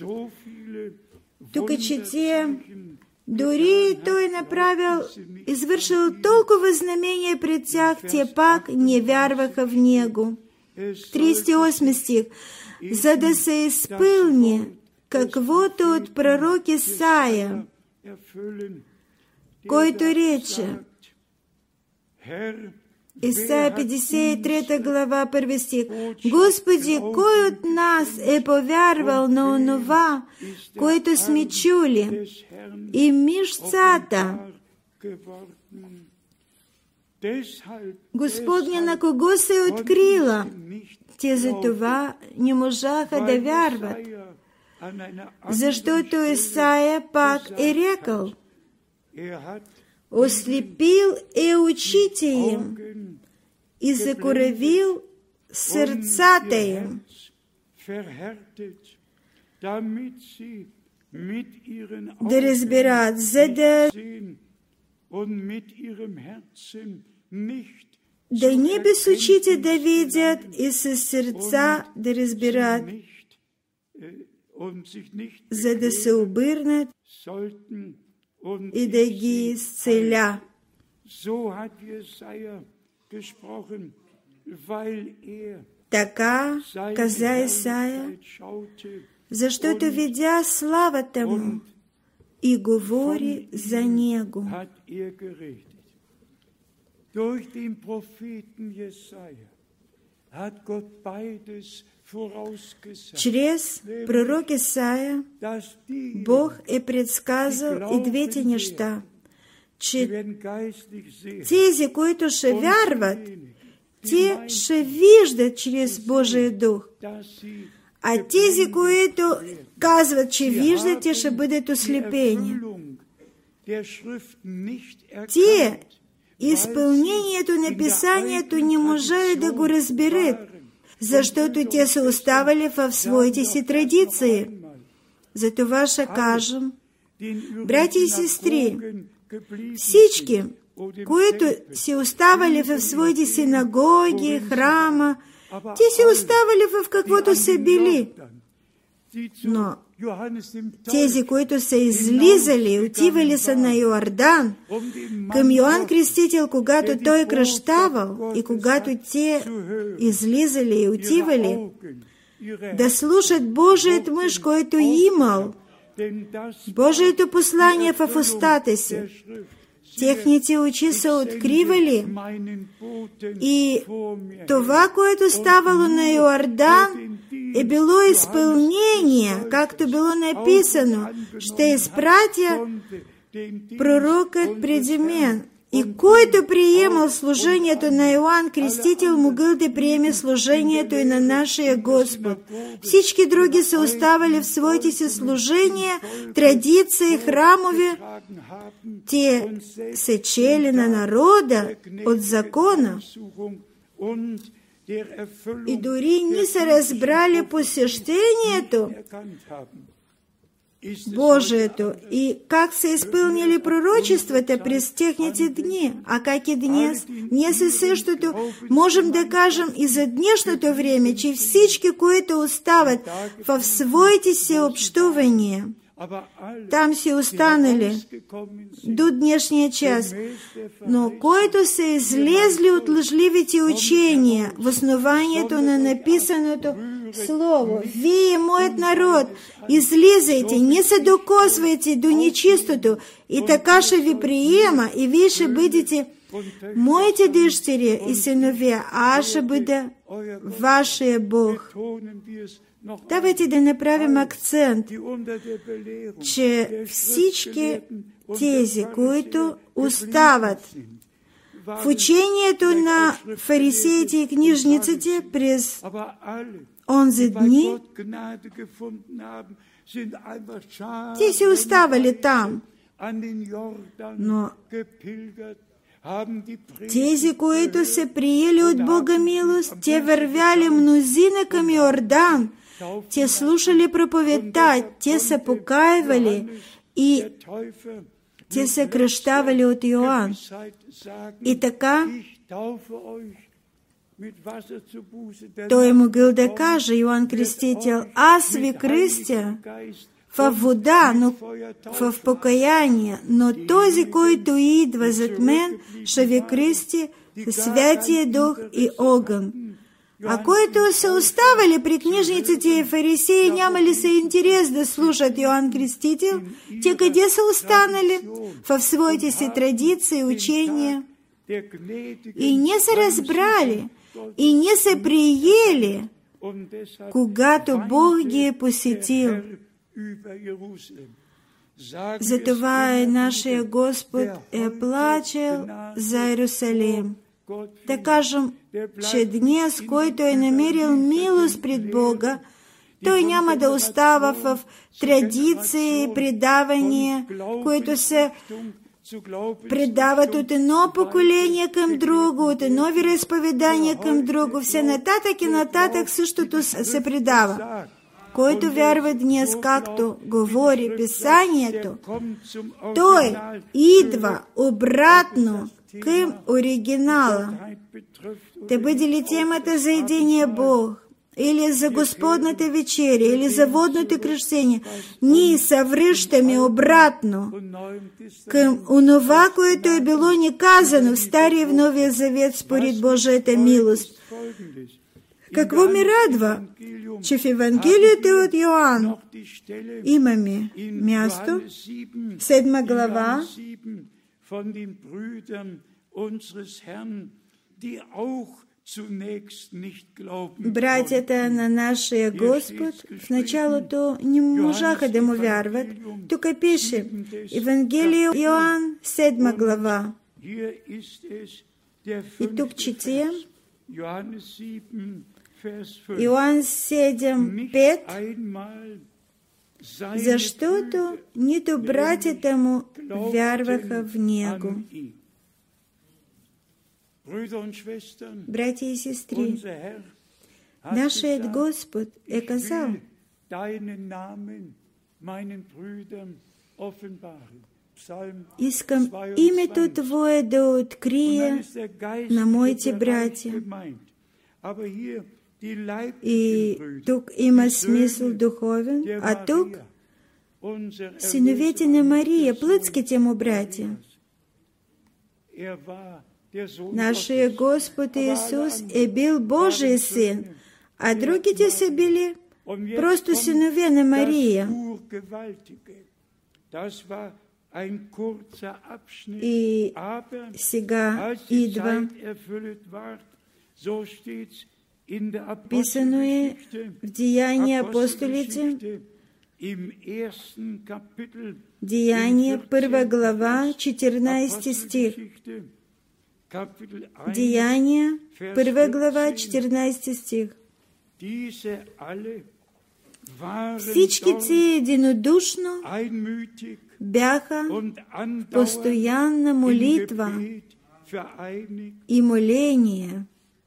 Тук четем, дори Той направил, извършил толкова знамения пред тях, те пак не вярваха в Него. тридесет и осми стих. За да се изпълни каквото от пророк Исаия, който рече, Исаия петдесет и трета глава, първи стих. Господи, кой от нас е повярвал на онова, което сме чули, и мишцата Господня на кого се е открила? Те за това не можаха да вярват, защото Исаия пак е рекал: ослепил е очите им и закоравил сърцата им, да разбират, за да да не без очите да видят и със сърца да разбират, за да се обърнат и да ги изцеля. Така каза Исаия, защото видя славата му и говори за него. Чрез пророк Исаия Бог е предсказал и двете неща, че тези, които ще вярват, те ще виждат чрез Божия Дух. А тези, които казват, че виждат, те ще бъдат ослепени. Те изпълнението на Писанието не можели да го разберат, защото те са оставали в своите си традиции. Затова ще кажем, братя и сестри, всички, които си оставали в своите синагоги, храма, те си оставали в каквото са били. Но тези, които са излизали и отивали са на Йордан, към Йоанн Крестител, когато той кръщавал и когато те излизали и отивали, да слушат Божият мъж, който имал Божието послание в устата си. Техните очи са откривали и това, което ставало на Йордан, е било изпълнение, както било написано, ще изпратя пророкът преди мен. И който приемал служението на Йоанн Крестител, могъл да приеме служението и на нашия Господ. Всички други са оставали в своите си служения, традиции, храмове. Те се чели на народа от закона и дори не са разбрали посещението Божието и как са изпълнили пророчествата през техните дни. А как и днес? Ние със същото можем да кажем и за днешното време, че всички, които остават в своите си общувания, там си останали до днешния час, но които са излезли от лъжливите учения в основанието на написаното Слово. Вие, моят народ, излизайте, не се докосвайте до нечистото, и така ще ви приема, и вие ще бъдете моите дъщери и синове, а аз ще бъда вашия Бог. Давайте да направим акцент, че всички тези, които остават в учението на фарисеите и книжниците през онзи дни, те си оставали там. Но тези, които са приели от Бога милост, те вървяли мнозина към Йордан, те слушали проповедта, те са покаивали и те са кръщавали от Йоанн. И така, той могъл да каже, Йоанн Крестител, аз ви кръстя в вода, но в покаяние, но този, който идва зад мен, ще ви кръсти Святия Дух и огън. А които са оставали при книжниците и фарисеи, нямали са интерес да слушат Йоанн Крестител, те къде са останали? В своите си традиции, учения. И не са разбрали, и не са приели, когато Бог ги е посетил. Затова и нашия Господ е плачел за Иерусалим. Да кажем, че днес, който е намерил милост пред Бога, той няма да остава в традиции и предавания, които се предават от едно поколение към друго, от едно вероизповедание към друго, все нататък и нататък същото се предава. Който вярва днес, както говори Писанието, той идва обратно към оригинала. Да бъде ли темата за единия Бог, или за Господната вечеря, или за водното кръщение, ние се връщаме обратно към онова, което е било ни казано в Стария и в Новия Завет според Божията милост. Какво ми радва, че в Евангелието от Йоанн имаме място, седма глава, братята на нашия Господ, в началото не можаха да му вярват. Тук пише Евангелие Йоан, седма глава. И тук четем Йоан седем, пет. Защото нито братята му вярваха в Него. Братя и сестри, нашият Господ е казал: искам името Твое да открия на моите братя. И тук има смисъл духовен, а тук синовете на Мария, плътските му братя. Нашия Господ Исус е бил Божий син, а другите са били просто синове на Мария. И сега идва, писано е в Деяния апостолите, Деяния, първа глава, четиринайсети стих. Деяния, първа глава, четиринайсети стих. Всички ти единодушно бяха в постоянна молитва и моление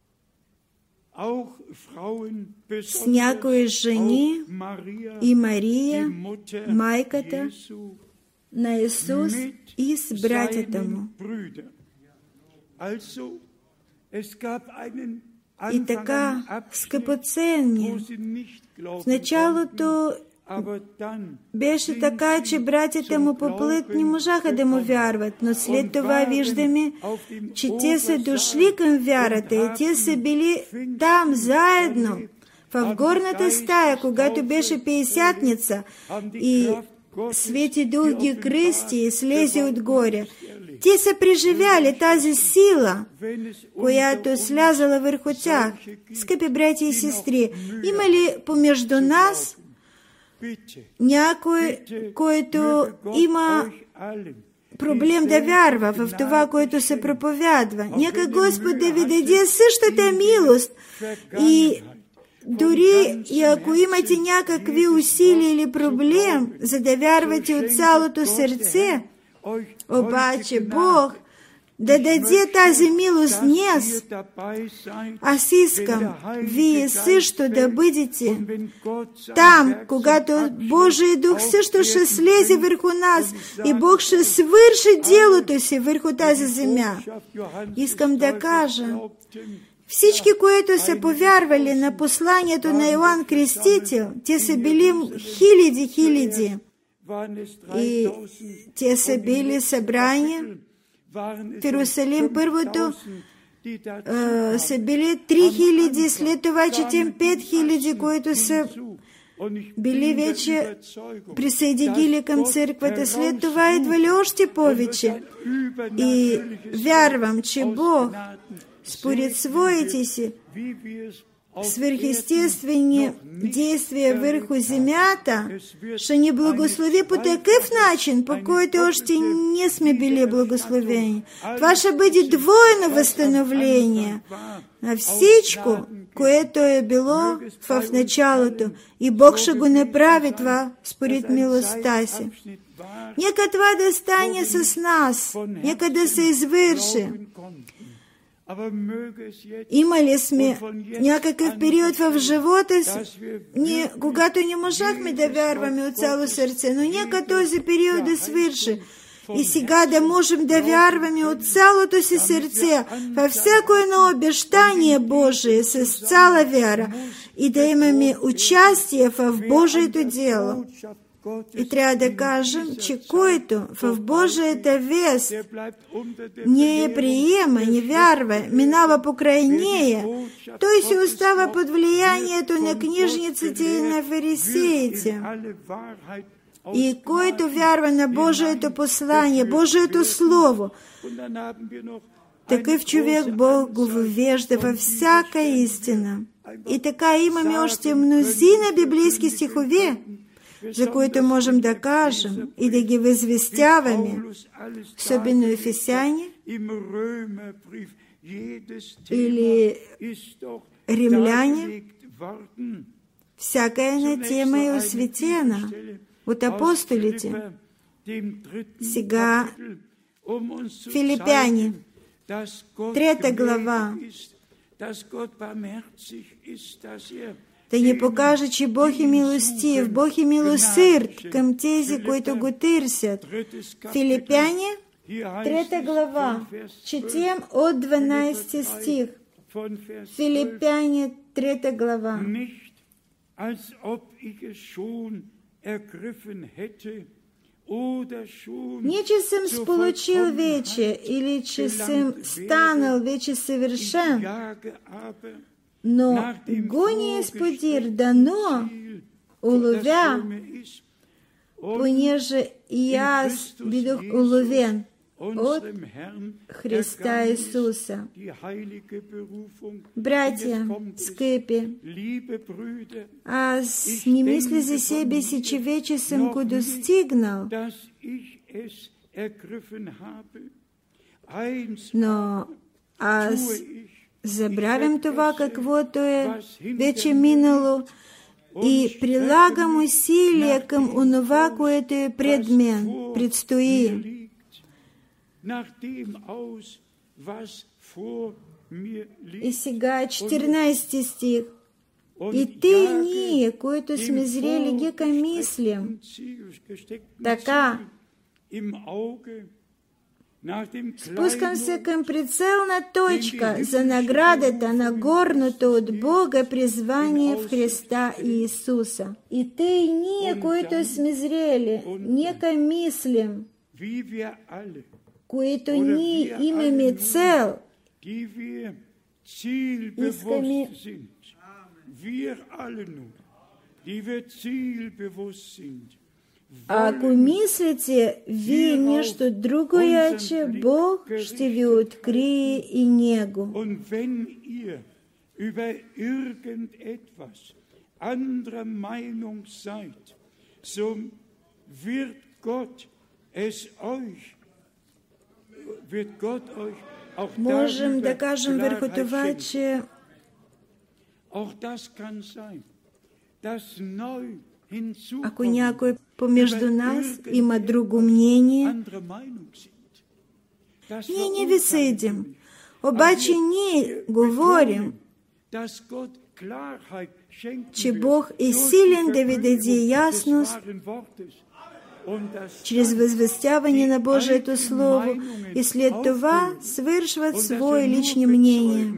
с някои жени и Мария, майката на Исус, и с братята му. И така, скъпоценни, в началото беше така, че братята му по плът не можаха да му вярват, но след това виждаме, че те са дошли към вярата и те са били там заедно, в горната стая, когато беше Петдесятница и Свети Дух ги кръсти и слезе отгоре. Те са преживяли тази сила, която слязала върху тях. Скъпи братя и сестри, има ли помежду нас някой, който има проблем да вярва в това, което се проповядва? Нека Господ да ви даде същата милост и дори и ако имате някакви усилия или проблем, за да вярвате от цялото сърце, обаче Бог да даде тази милост днес. Аз искам вие също да бъдете там, когато Божий Дух също ще слезе върху нас и Бог ще свърши делото си върху тази земя. Искам да кажа, всички, които са повярвали на посланието на Йоан Крестител, те са били хиляди, хиляди. И те са били събрани в Иерусалим. Първото а, са били три хиляди, след това четем пет хиляди, които са били вече присъединили към църквата. След това идвали още повече. И вярвам, че Бог според своите си свърхъестествени действия върху земята ще ни благослови по такъв начин, по който още не сме били благословени. Това ще бъде двойно възстановление на всичко, което е било в началото. И Бог ще го направи това според милостта си. Нека това да стане с нас. Нека да се извърши. Имали сме някакъв период в живота си, ние, когато не можахме да вярваме от цяло сърце, но нека този период да свърши. И сега да можем да вярваме от цялото си сърце във всяко едно обещание Божие с цяла вяра и да имаме участие в Божието дело. И трябва да кажем, че който в Божията вест не я приема, не вярва, минава покрай нея, той се остава под влиянието на книжниците и на фарисеите. И който вярва на Божието послание, Божието Слово, такъв човек Бог го въвежда във всяка истина. И така имаме още мнозина библейски стихове, за които можем да кажем и да ги възвестяваме, особено Ефесяни или Римляни. Всяка една тема е осветена от апостолите. Сега Филипяни, трета глава, да ни покаже, че Бог е милостив, Бог е милосърд към тези, които го търсят. Филипяни, трета глава, четем от дванадесети стих. Филипяни, трета глава. Не, че съм сполучил вече, или че съм станал вече съвършен, но гоня сподир дано уловя, понеже и аз бидох уловен от Христа Исуса. Братя, скъпи, аз не мисля за себе си, че вече съм го достигнал, но аз забравям това, каквото е вече минало, и прилагам усилия към онова, което е пред мен, предстои. И сега четиринадесети стих. И те и ние, които сме зрели, ги мислим. Така, спускам се към прицелна точка за наградата на горното от Бога призвание в Христа Иисуса. И те и ние, които сме зрели, нека мислим, които ние имаме цел, искаме ако мислите вие нещо другое, че Бог ще ви открие и Него. Можем да кажем върху това, че ако някой помежду нас има друго мнение, ние не ви съдим. Обаче ние говорим, че Бог е силен да ви даде ясност чрез възвестяване на Божието Слово и след това свършват свои лични мнения.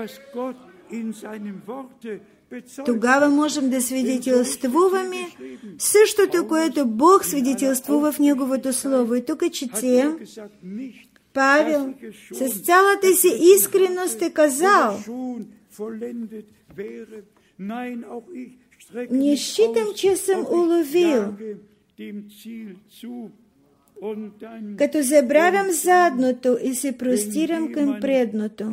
Тогава можем да свидетелствуваме същото, което Бог свидетелствува в Неговото Слово. И тук четем, Павел с цялата си искреност е казал: не считам, че съм уловил, като забравям задното и се простирам към предното.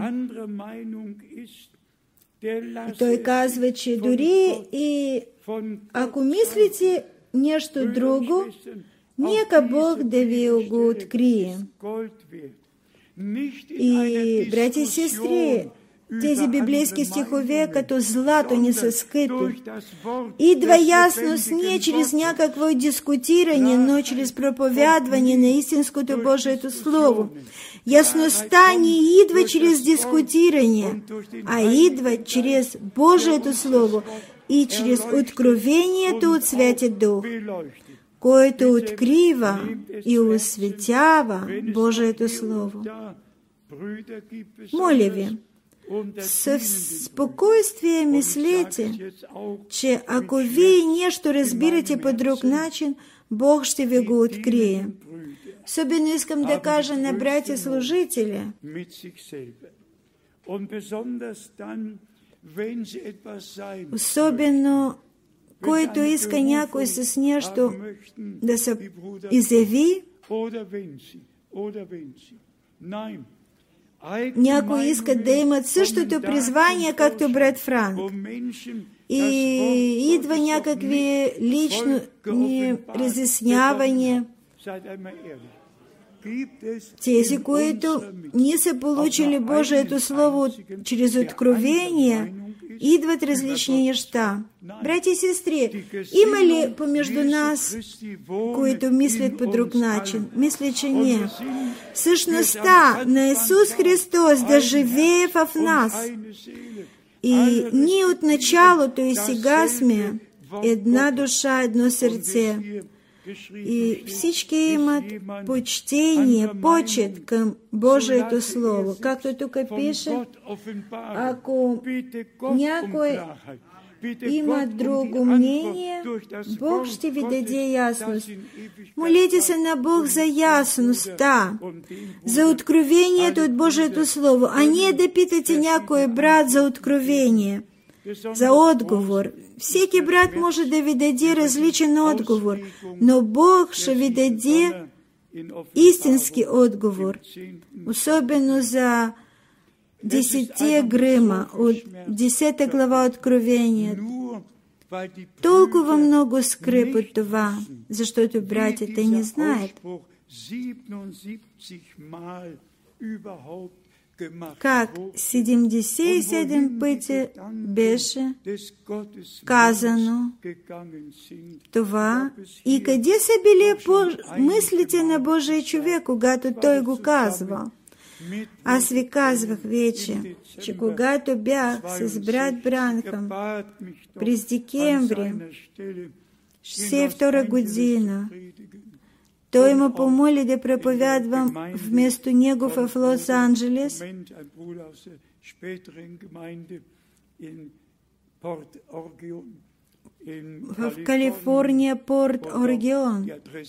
И той казва, че дори и ако мислите нещо друго, нека Бог да ви го открие. И, братя и сестри, тези библейски стихове като злато не са скъпи. Идва ясност не чрез някакво дискутиране, но чрез проповядване на истинското Божието Слово. Ясността не идва чрез дискутиране, а идва чрез Божието Слово и чрез откровението от Святия Дух, който открива и осветява Божието Слово. Моля ви, със спокойствие мислете, че ако вие нещо разбирате по друг начин, Бог ще ви го открие. Особено искам да кажа на братя служители, особено който иска някой с нещо да се изяви, някои искат да имат същото призвание, както брат Франк. И идва някакви лични разяснявания. Тези, които не са получили Божието Слово чрез откровение, идват различни неща. Братя и сестри, има ли помежду нас, които мислят по друг начин? Мисля, че не. Същността на Исус Христос да живее в нас. И ние от началото и сега сме една душа, едно сърце. И всички имат почтение, почет към Божието Слово. Както тук пише, ако някой има друго мнение, Бог ще ви даде ясност. Молите се на Бог за ясността, за откровението от Божието Слово, а не да питате някой брат за откровение, за отговор. Всеки брат може да ви даде различен отговор, но Бог ще ви даде истински отговор, особено за десетия грима от десета глава Откровението. Толкова много скрипи от това, защото братята не знаят как седемдесет и седем пъти беше казано това и къде са били мислите на Божия човек, когато той го казва. Аз ви казвах вече, че когато бях с брат Бранхам през декември шестдесет и втора година, той ме помоли да проповядвам вместо него в Лос-Анджелес, в Калифорния, Порт Орегон.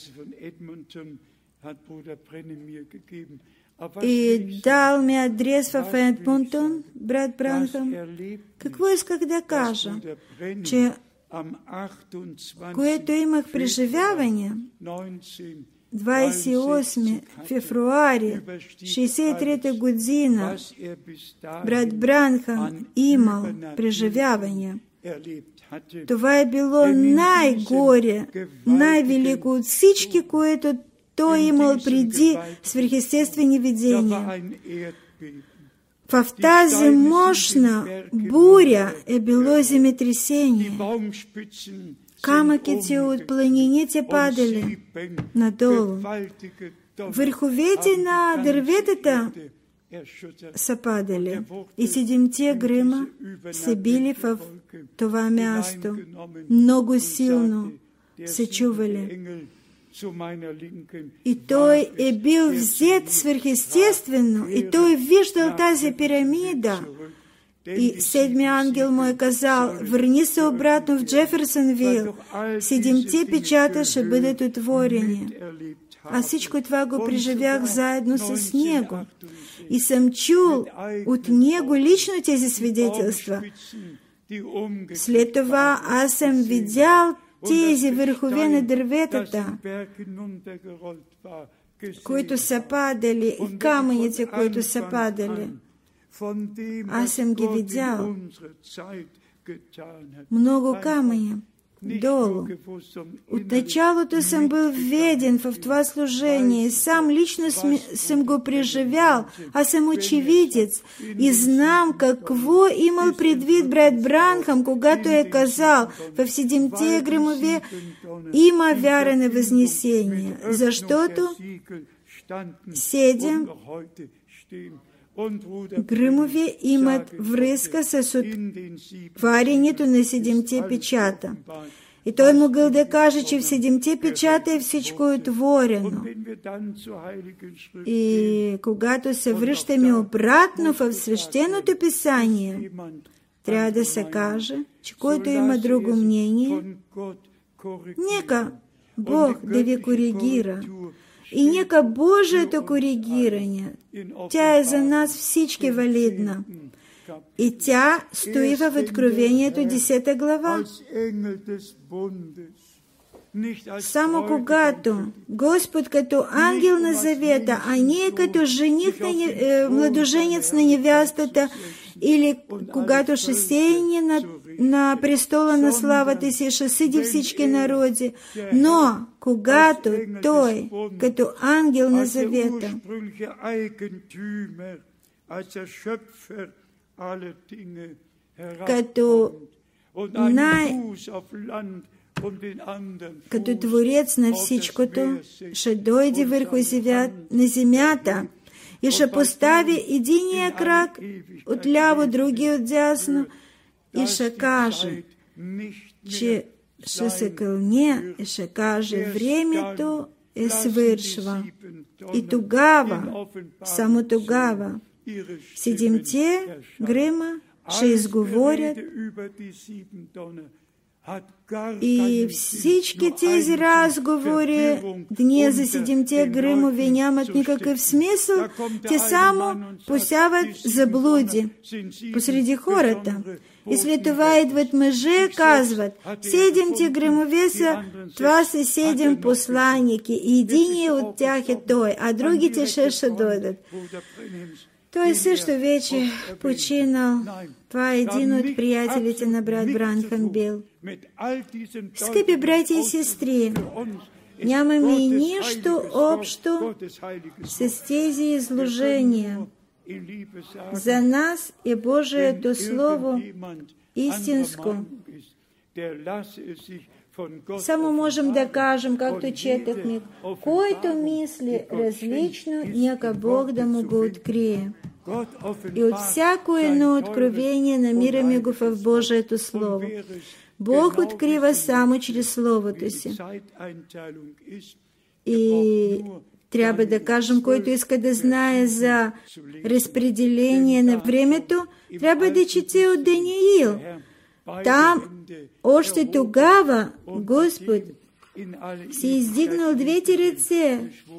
И дал ми адрес в Едмонтон, брат Бранхам. Какво исках да кажа? Че което имах преживяване двадесет и осми февруари шестдесет и трета година, брат Бранхам имал преживяване. Това е било най-горе, най-велико от всички, които той имал преди свръхестествени видения. В тази мощна буря е било земетресение. Камъките от планините падали надолу. Върховете на дърветата са падали и седемте грима се били в това място. Много силно се чували. И той е бил взет свръхестествено, и той виждал тази пирамида. И седми ангел му е казал: върни се обратно в Джеферсонвил, седемте печата ще бъдат отворени. Аз всичко това го преживях заедно с него. И съм чул от него лично тези свидетелства. След това аз съм видял тези върхове на дърветата, които са падали, и камъните, които са падали. Аз съм ги видял. Много камъни долу. От началото съм бил введен в това служение. Сам лично съм го преживял. Аз съм очевидец и знам какво имал предвид брат Бранхам, когато е казал: в седемте гримове има вяра на възнесение, защото седем гримове имат връзка с отварянето на седемте печата. И той могъл да каже, че в седемте печата е всичко отворено. И когато се връщаме обратно в свещеното писание, трябва да се каже, че който има друго мнение, нека Бог да ви коригира. И нека Божието коригиране, тя е за нас всички валидна. И тя стои в Откровението десета глава. само когато Господ като ангел на завета, а не като жених на не, е, младоженец на невястата, или когато ще сеяне на, на престола на славата си, ще съди всички народи, но когато Той, като ангел на завета, като най... като Творец на всичкото, ще дойде върху на земята и ще постави единия крак отляво, другия отдясно и ще каже, че ще се кълне и ще каже, времето е свършва. И тогава, само тогава, седемте грима ще изговорят и всички тези разговори дни за седемте гримови нямат никакъв смисъл, те само посяват заблуди посреди хората. И след това идват мъже и казват, седемте гримови са, това са седем посланники, и единият от тях е той, а другите ще ще дойдат. Той също вече починал. Това е един от приятелите на брат Бранхам бил. Скъпи братя и сестри, нямаме и нищо общо с тези изложения. За нас е Божието Слово истинско. Само можем да кажем, както четахме, който мисли различно, нека Бог да му го открие. И от всяко едно откровение намираме го в Божието Слово. Бог открива само чрез Словото си. И трябва да кажем, който иска да знае за разпределение на времето, трябва да чете от Даниил. Там още тогава Господ си издигнал двете ръце.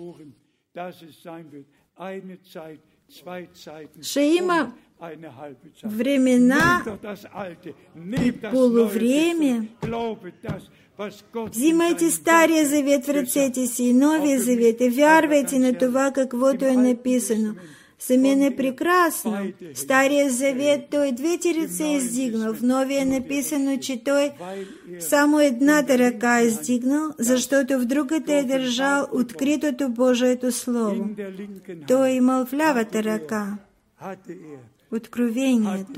Ще има времена и полувреме. Взимайте Стария завет в ръцете си и Новия завет и вярвайте на това, каквото е написано. За мен е прекрасно. Стария завет той двете ръце е издигнал. В Новия е написано, че той само едната ръка е издигнал, защото в другата е държал откритото Божието Слово. Той е имал в лявата ръка откровението.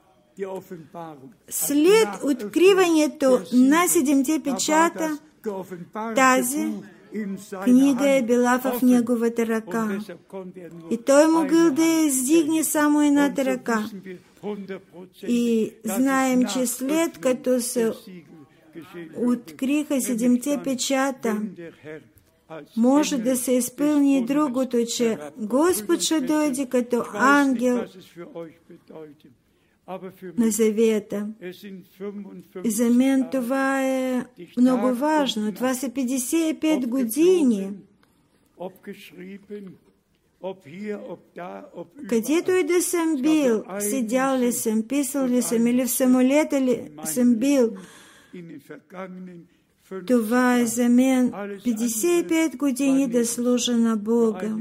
След откриването на седемте печата, тази книга е била в неговата ръка. И той могъл да я издигне само едната ръка. И знаем, че след като се откриха седемте печата, може да се изпълни и другото, че Господ ще дойде като ангел на завета. И за мен това е много важно. Това са петдесет и пет години. Където и да съм бил, седял ли съм, писал ли съм, или в самолета ли съм бил, това е за мен петдесет и пет години да служа на Бога.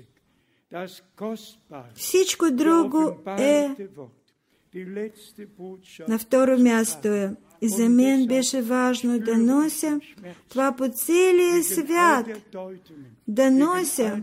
Всичко друго е на второ място е. И за мен беше важно да нося това по целия свят, да нося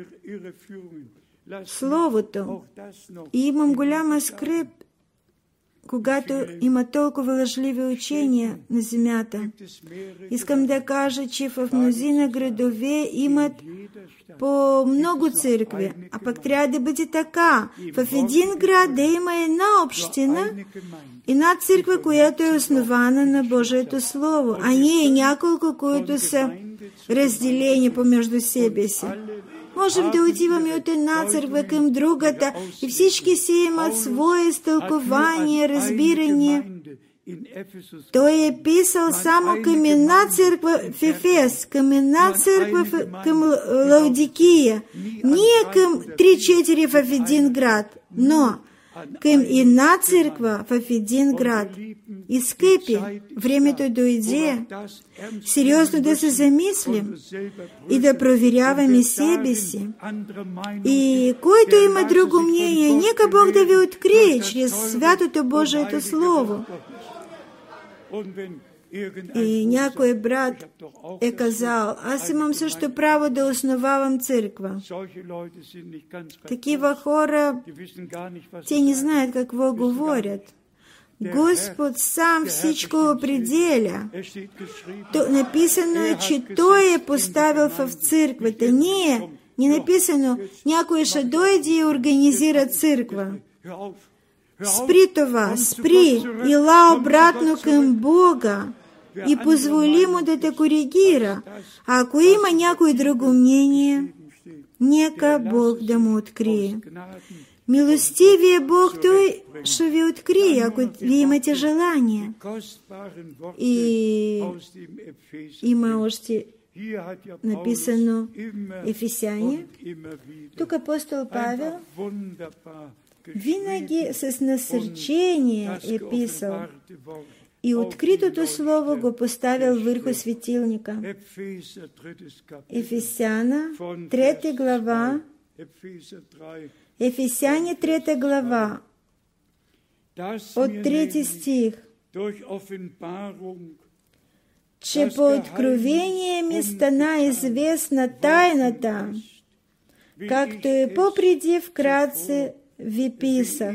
Словото. И имам голяма скръб, когато има толкова лъжливи учения на земята. Искам да кажа, че в мнозина градове имат по много църкви, а пък трябва да бъде така. В един град да има една община, една църква, която е основана на Божието Слово, а не няколко, които са разделени помежду себе си. Можем да отиваме от една църква към другата и всички си имат свое изтълкование, разбиране. Той е писал само към една църква в Ефес, към една църква в, към Лаодикия, ние към три-четири в един град. Но към една църква в един град. И, скъпи, времето дойде сериозно да се замислим и да проверяваме себе си. И който има друго мнение, нека Бог да ви открие чрез святото Божието Слово. И някой брат е казал, аз имам също право да основавам църква. Такива хора, те не знаят какво говорят. Господ сам всичко определя. То написано е, че Той е поставил в църквата. Не, не написано, някой ще дойде и организира църква. Спри това, спри, ела обратно към Бога и позволи Му да те коригира. А ако има някой друго мнение, нека Бог да му открие. Милостивия Бог, Той ще ви открие, ако ви имате желание. И има още написано Ефесяне. Тук апостол Павел винаги с насърчение е писал и откритото слово го поставил върху светилника. Ефесяна, трета глава, Ефесяне, трета глава, от трети стих, че по откровение ми стана известна тайната, както и попреди вкратце ви писах.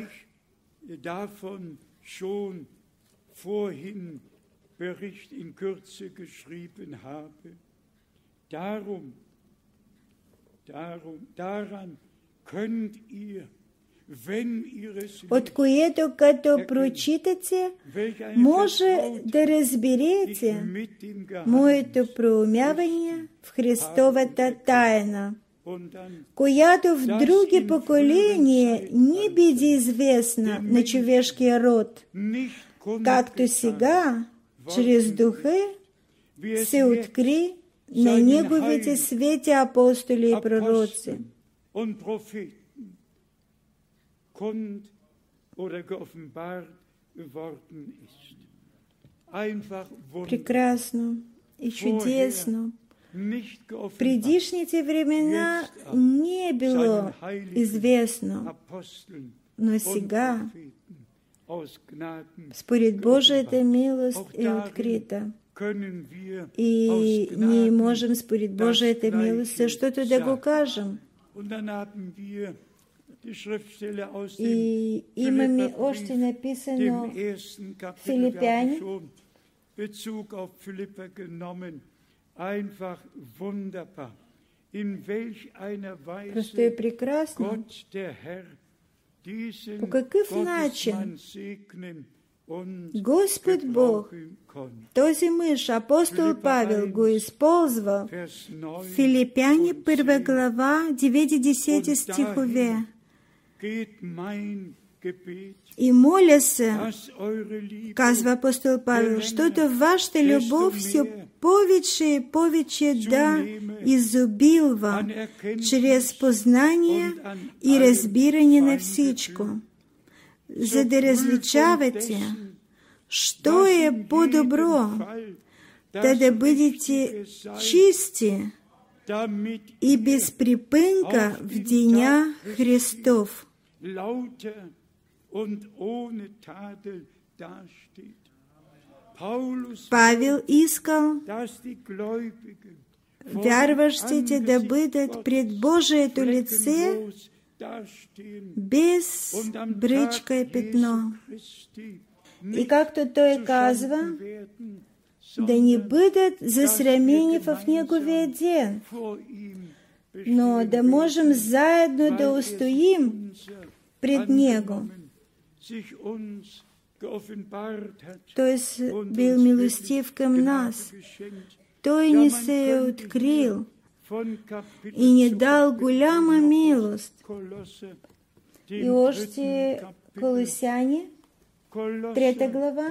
От което като прочитате, може да разберете моето проумяване в Христовата тайна, която в други поколения не биде известна на човешкия род, както сега, чрез Духа, се откри на Неговите свети апостоли и пророци. Прекрасно и чудесно. В предишните времена не е било известно, но сега, според Божията милост, е открита. И ние можем според Божията милост същото да го кажем. И имаме още написано Филипяни, просто е прекрасно. По какъв начин Господ Бог, този мъж, апостол Павел, го използва в Филипяни, първа глава, девет-десет стихове. И моля се, казва апостол Павел, защото вашата любов все повече и повече да изобилва чрез познание и разбиране на всичко, за да различавате, що е по-добро, да да бъдете чисти и без припънка в деня Христов. Павел искал вярващите да бъдат пред Божието лице без бричка и петно. И както той казва, да не бъдат засрамени в Неговия ден, но да можем заедно да устоим пред Него. Той бил милостив към нас. Той ни се е открил и ни дал голяма милост. И още Колосяни, трета глава.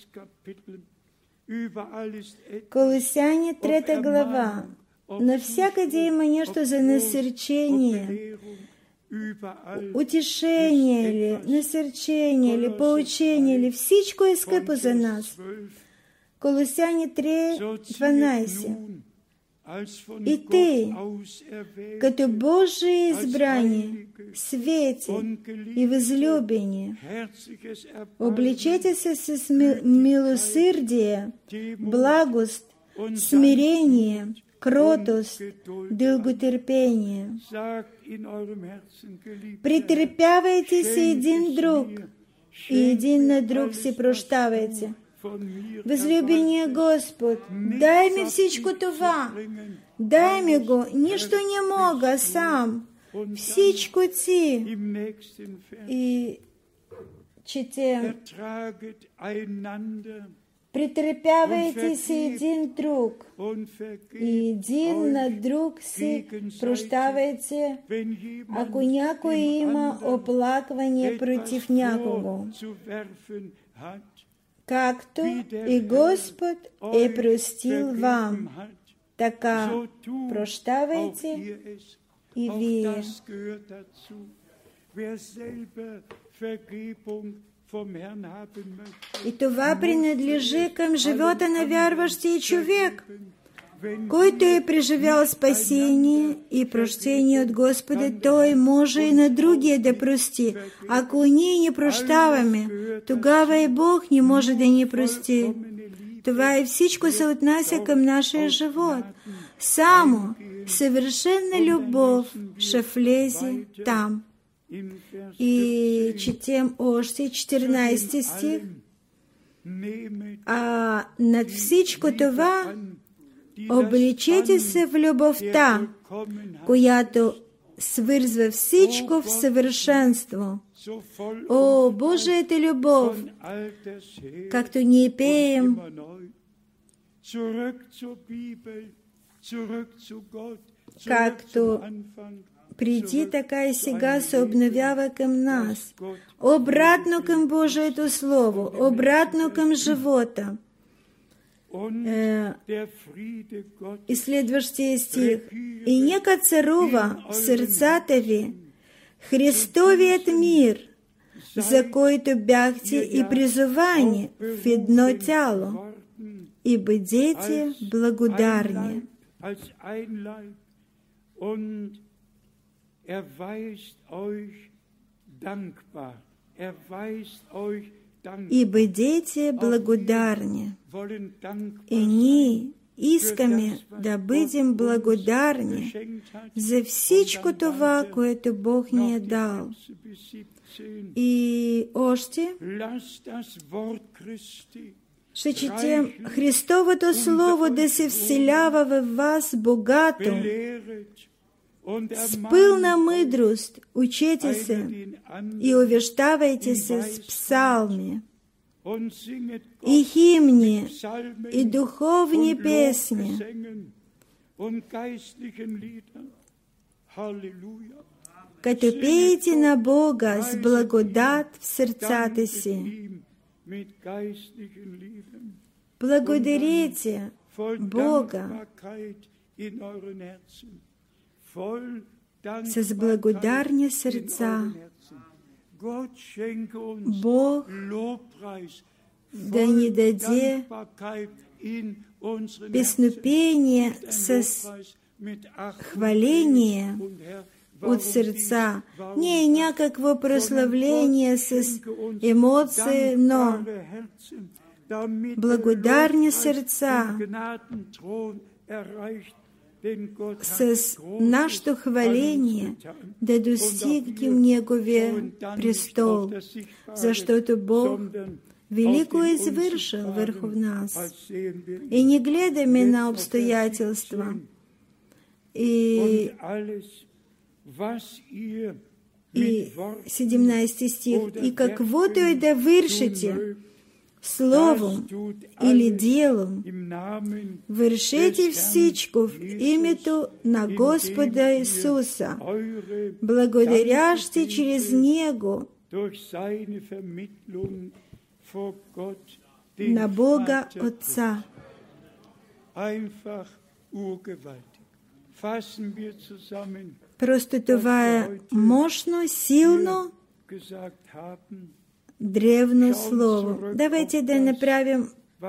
Колосяни, трета глава. Навсякъде има нещо за насърчение утішення, ли, насерчення, ли, поучення, ли, всичко е скъпо за нас. Колосяни три дванайсет. И ты, като Божие избрание, свете и возлюбение, облечете се с милосърдие, благост, смирение, кротост, дълготерпение. Претерпявайте се един друг и един на друг се прощавайте. Възлюбения Господ, дай ми всичко това, дай ми го, нищо не мога сам, всичко Ти. И четем, претърпявайте се един друг и един на друг си прощавайте, ако някой има оплакване против някого, както и Господ е простил вам, така прощавайте и вие. И това принадлежи към живота на вярващия човек, който е преживял спасение и прощение от Господа, той може и на другия да прости. Ако ние не прощаваме, тогава и Бог не може да ни прости. Това и всичко се отнася към нашия живот. Само съвършена любов ще влезе там. И четем още четиринайсети стих. А над всичко това обличете се в любовта, която свързва всичко в съвършенство. О, Божията любов, както ние пеем, както преди, така и сега се обновява към нас. Обратно към Божието Слово, обратно към живота. Е, и следващия стих. И нека царува в сърцата ви Христовият мир, за който бяхте и призовани в едно тяло, и бъдете благодарни. И бъдете благодарни. И ние искаме да бъдем благодарни за всичко това, което Бог ни е дал. И още ще четем: Христовото Слово да се вселява във вас богато, с пълна мъдрост учете се и увещавайте се с псалми и химни, и духовни песни, като пеете на Бога с благодат в сърцата си. Благодарите Бога с благодарни сърца. Бог да ни даде песнопение с хваление от сърца. Не е някакво прославление с емоции, но благодарни сърца с нашето хваление да достигнем Неговия престол, защото Бог велико е извършил върху нас. И не гледаме на обстоятелства. И, и седемнайсети стих. И каквото и да вършите, словом или делом, вършете всичко в името на Господа Исуса, благодарящи чрез Него на Бога Отца. Просто това е мощно, силно, древно слово. Давайте да направим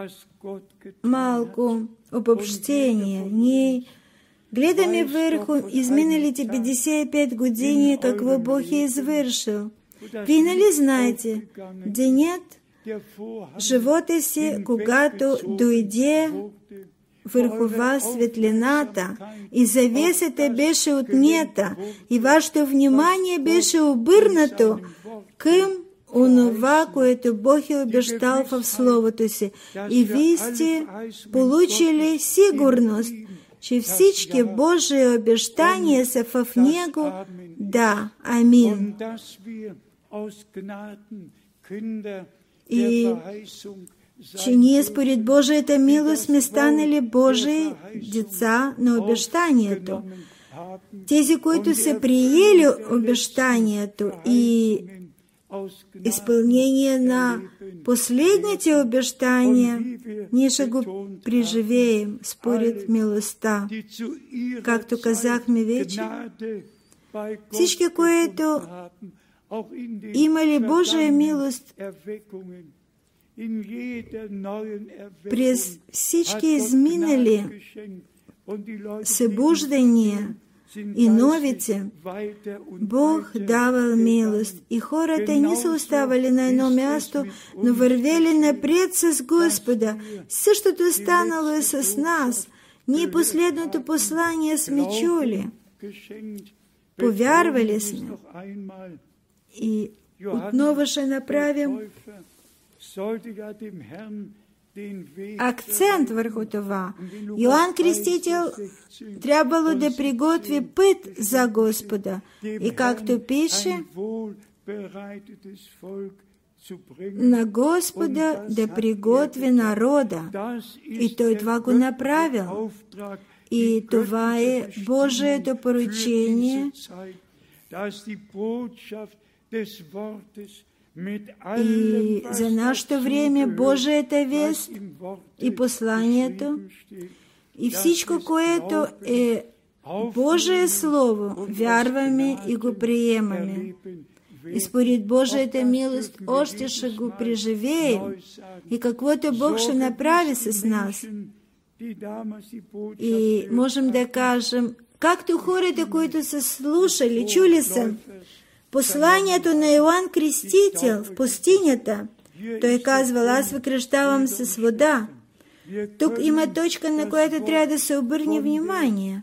малко обобщение. Ние гледаме върху изминалите петдесет и пет години, какво Бог е извършил. Вие нали знаете, денят живота си, когато дойде върху вас светлината и завесата беше отнета и вашето внимание беше обърнато към онова, което Бог е обещал в Словото си. И вие сте получили сигурност, че всички Божии обещания са в Него. Да, амин. И че ние според Божията милост сме станали Божии деца на обещанието. Тези, които са приели обещанието и изпълнение на последните обещания, ние ще го преживеем според милостта. Както казахме вече, всички, които имали Божия милост през всички изминали събуждания и новите, Бог давал милост. И хората не са оставали на едно място, но вървели напред с Господа. Същото станало и с нас. Ние последното послание сме чули. Повярвали сме. И отново ще направим акцент върху това. Йоанн Крестител трябвало да приготви път за Господа. И както пише, на Господа да приготви народа. И той това го направил. И това е Божието поручение. И за нашето време Божията вест и посланието и всичко, което е Божие Слово, вярваме и го приемаме. И според Божията милост още ще го преживеем. И каквото Бог ще направи с нас. И можем да кажем, както хората, които са слушали, чули са посланието на Йоанн Крестител в пустинята. Той казвал, аз ви кръщавам с вода. Тук има точка, на която трябва да се обърне внимание.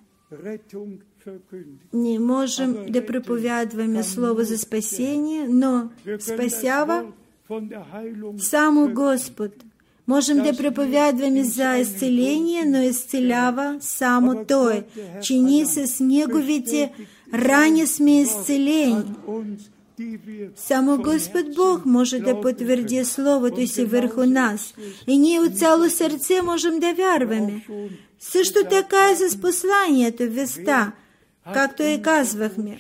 Не можем да проповядваме слово за спасение, но спасява само Господ. Можем да проповядваме за изцеление, но изцелява само Той, че ние с Неговите рани сме изцелени. Само Господ Бог може да потвърди Словото си върху нас. И ние от цяло сърце можем да вярваме. Също така и с посланието, веста, както и казвахме.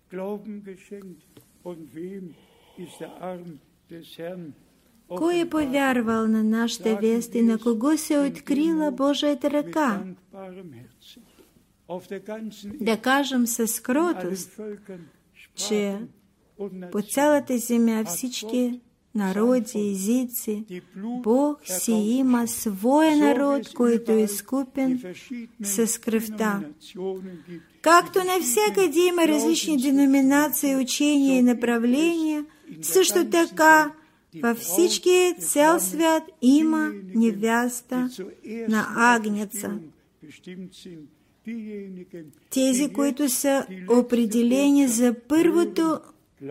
Кой е повярвал на нашата вест и на кого се е открила Божията ръка? Да кажем със кротост, че по цялата земя всички народи, езици, Бог си има своя народ, който е изкупен с кръвта. Както навсякъде има различни деноминации, учения и направления, също така във всички цял свят има невяста на Агнеца. Тези, които са определени за първото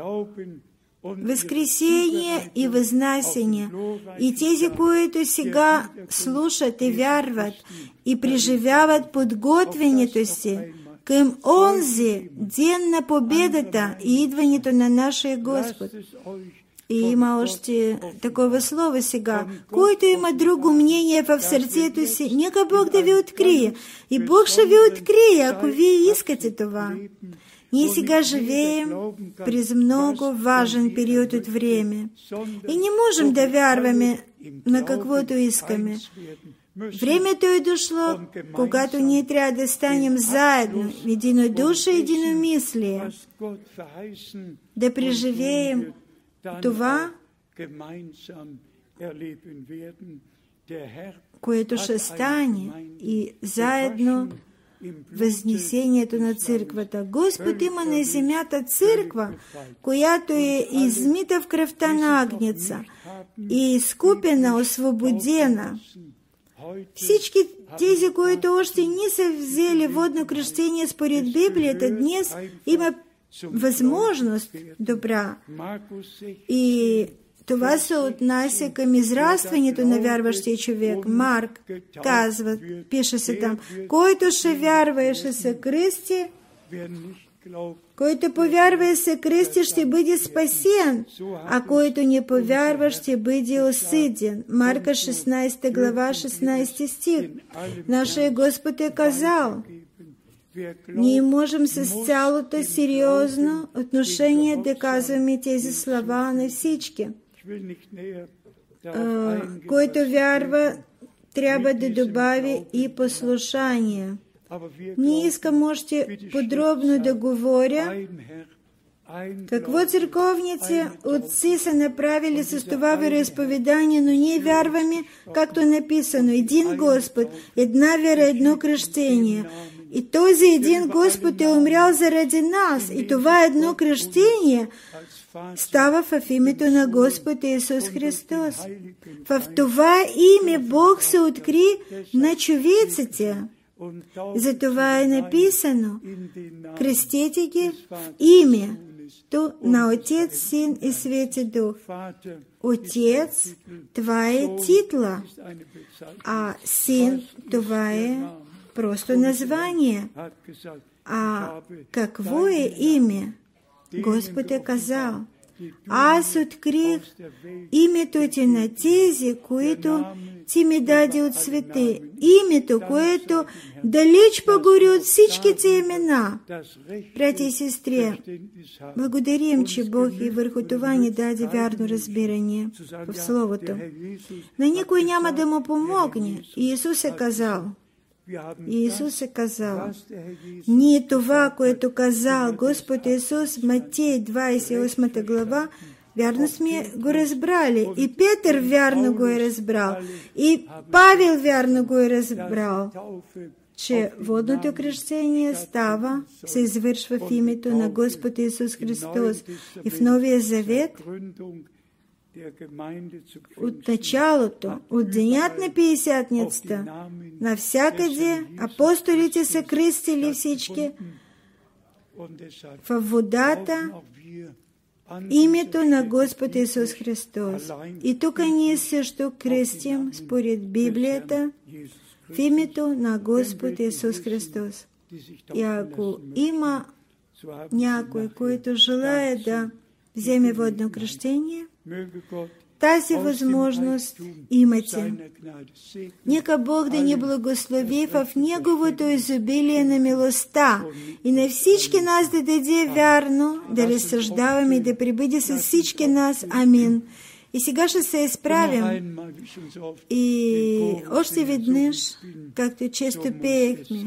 възкресение и възнасение, и тези, които сега слушат и вярват и преживяват подготвянето си към онзи ден на победата и идването на нашия Господ. И има още такова слово сега. Който има друго мнение в сърцето си, нека Бог да ви открие. И Бог ще ви открие, ако вие искате това. Ние сега живеем през много важен период от време. И не можем да вярваме на каквото искаме. Времето е дошло, когато ние трябва да станем заедно, в единодушие и единомислие, да преживеем това, което ще стане, и заедно възнесението на църквата. Господ има на земята църква, която е измита в кръвта на агнеца и изкупена, освободена. Всички тези, които още не са взели водно кръщение според Библията, днес има възможност добра. И това се отнася към израстването на вярващия човек. Марк казва, пише се там, който ще вярва и ще се кръсти, който повярва и се кръсти, ще бъде спасен, а който не повярва, ще бъде осъден. Марка шестнадесета глава, шестнадесети стих. Нашия Господ е казал, ние можем с цялото сериозно отношение да казваме тези слова на всички. Uh, който вярва, трябва да добави и послушание. Не искам още подробно да говоря какво църковници отци са направили с това вероизповедание, но ние вярваме, както е написано, един Господ, една вера, едно кръщение. И този един Господ е умрял заради нас. И това едно кръщение става в името на Господ Исус Христос. В това име Бог се откри на човеците. Затова е написано, кръстете ги в име на Отец, Син и Свети Дух. Отец, това е титла, а Син, това е просто название. А какво е име? Господ е казал, аз открих името ти на тези, които ти ми даде от свете. Името, което далеч погори от всичките имена. Братя и сестри, благодарим, че Бог и върху това ни даде вярно разбиране в Словото. На никой няма да му помогне. Иисус е казал, Иисус е казал, ние това, което казал Господ Исус, Матей двадесет и осма глава, вярно сме го разбрали. И Петър вярно го е разбрал. И Павел вярно го е разбрал, че водното кръщение става, се извършва в името на Господ Исус Христос. И в Новия Завет, от началото, от денят на Пятидесятницата, навсякъде апостолите са кръстили всички във водата името на Господ Исус Христос. И тук ние също кръстим според Библията в името на Господ Исус Христос. И ако има някой, който желае да вземе водно кръщение, тази възможност имате. Нека Бог да ни благослови в Неговото изобилие на милостта и на всички нас да даде вярно, да разсъждаваме и да прибъде с всички нас. Амин. И сега ще се изправим и още веднъж, както често пеехме,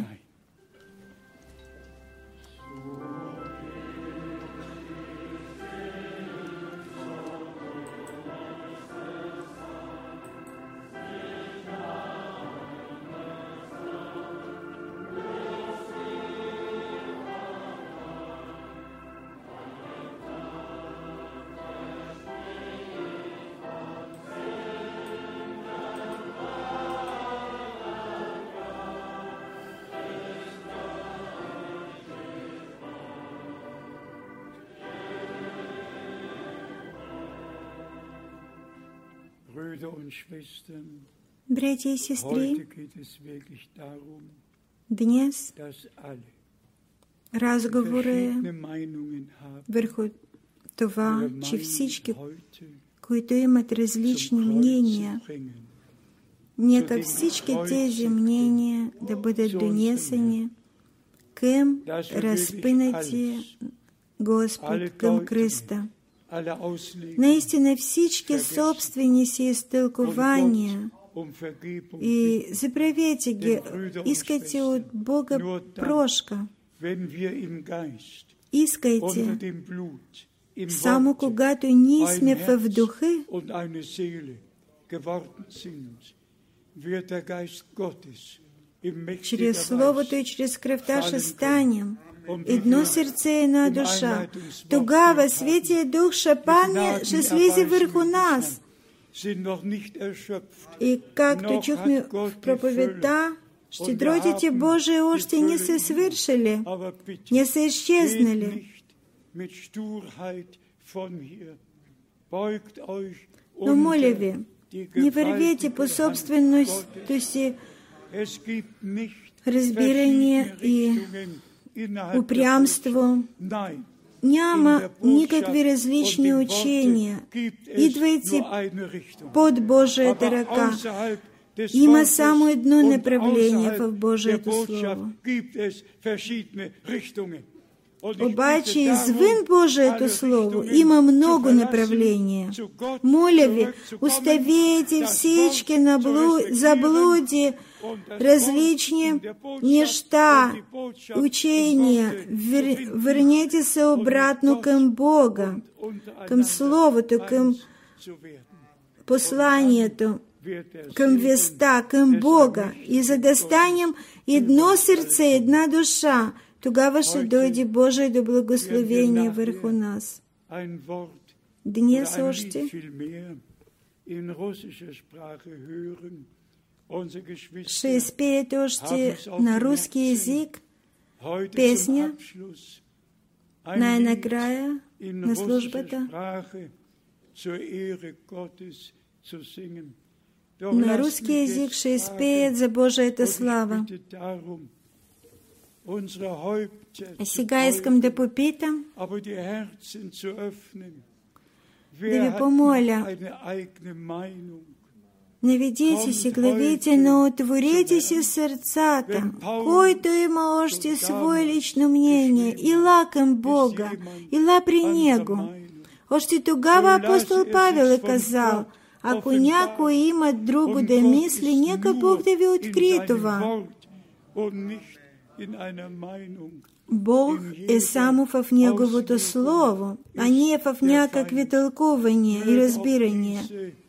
братя и сестри, днес разговор е върху това, че всички, които имат различни мнения, нека всички тези мнения да бъдат донесени към разпънатия Господ, към кръста. Наистина всички собствени си изтълкования И заправете ги, искайте от Бога прошка. Искайте. Само когато ние сме в духа чрез Словото и чрез кръвта ще станем едно сърце и една душа. Тогава Светия Дух ще падне, ще слезе върху нас. И както чухме в проповедта, щедротите Божии още не са свършили, не са изчезнали. Но моля ви, не вървете по собственото си разбирание и упрямство. Няма никакви различни учения. Идвайте под Божията ръка. Има само едно направление в Божието Слово. Обаче извън Божието Слово има много направления. Моля ви, оставете всички заблуди, различни неща, учения, върнете се обратно към Бога, към Словото, към посланието, към веста, към Бога. И за да станем едно сърце, една душа, тогава ще дойде Божието благословение върху нас. Днес още ще изпеете още на руски език песня най-накрая на службата. На руски език ще изпеят за Божията слава. А сега искам да попитам, да ви помоля, не ведите си главите, но отворете си сърцата. Който има още свое лично мнение, ила към Бога, ила при Него. Още тогава апостол Павел е казал, ако някой има друго да мисли, нека Бог да ви открие това. Бог е само в Неговото Слово, а не в някакви тълкувания и разбирания.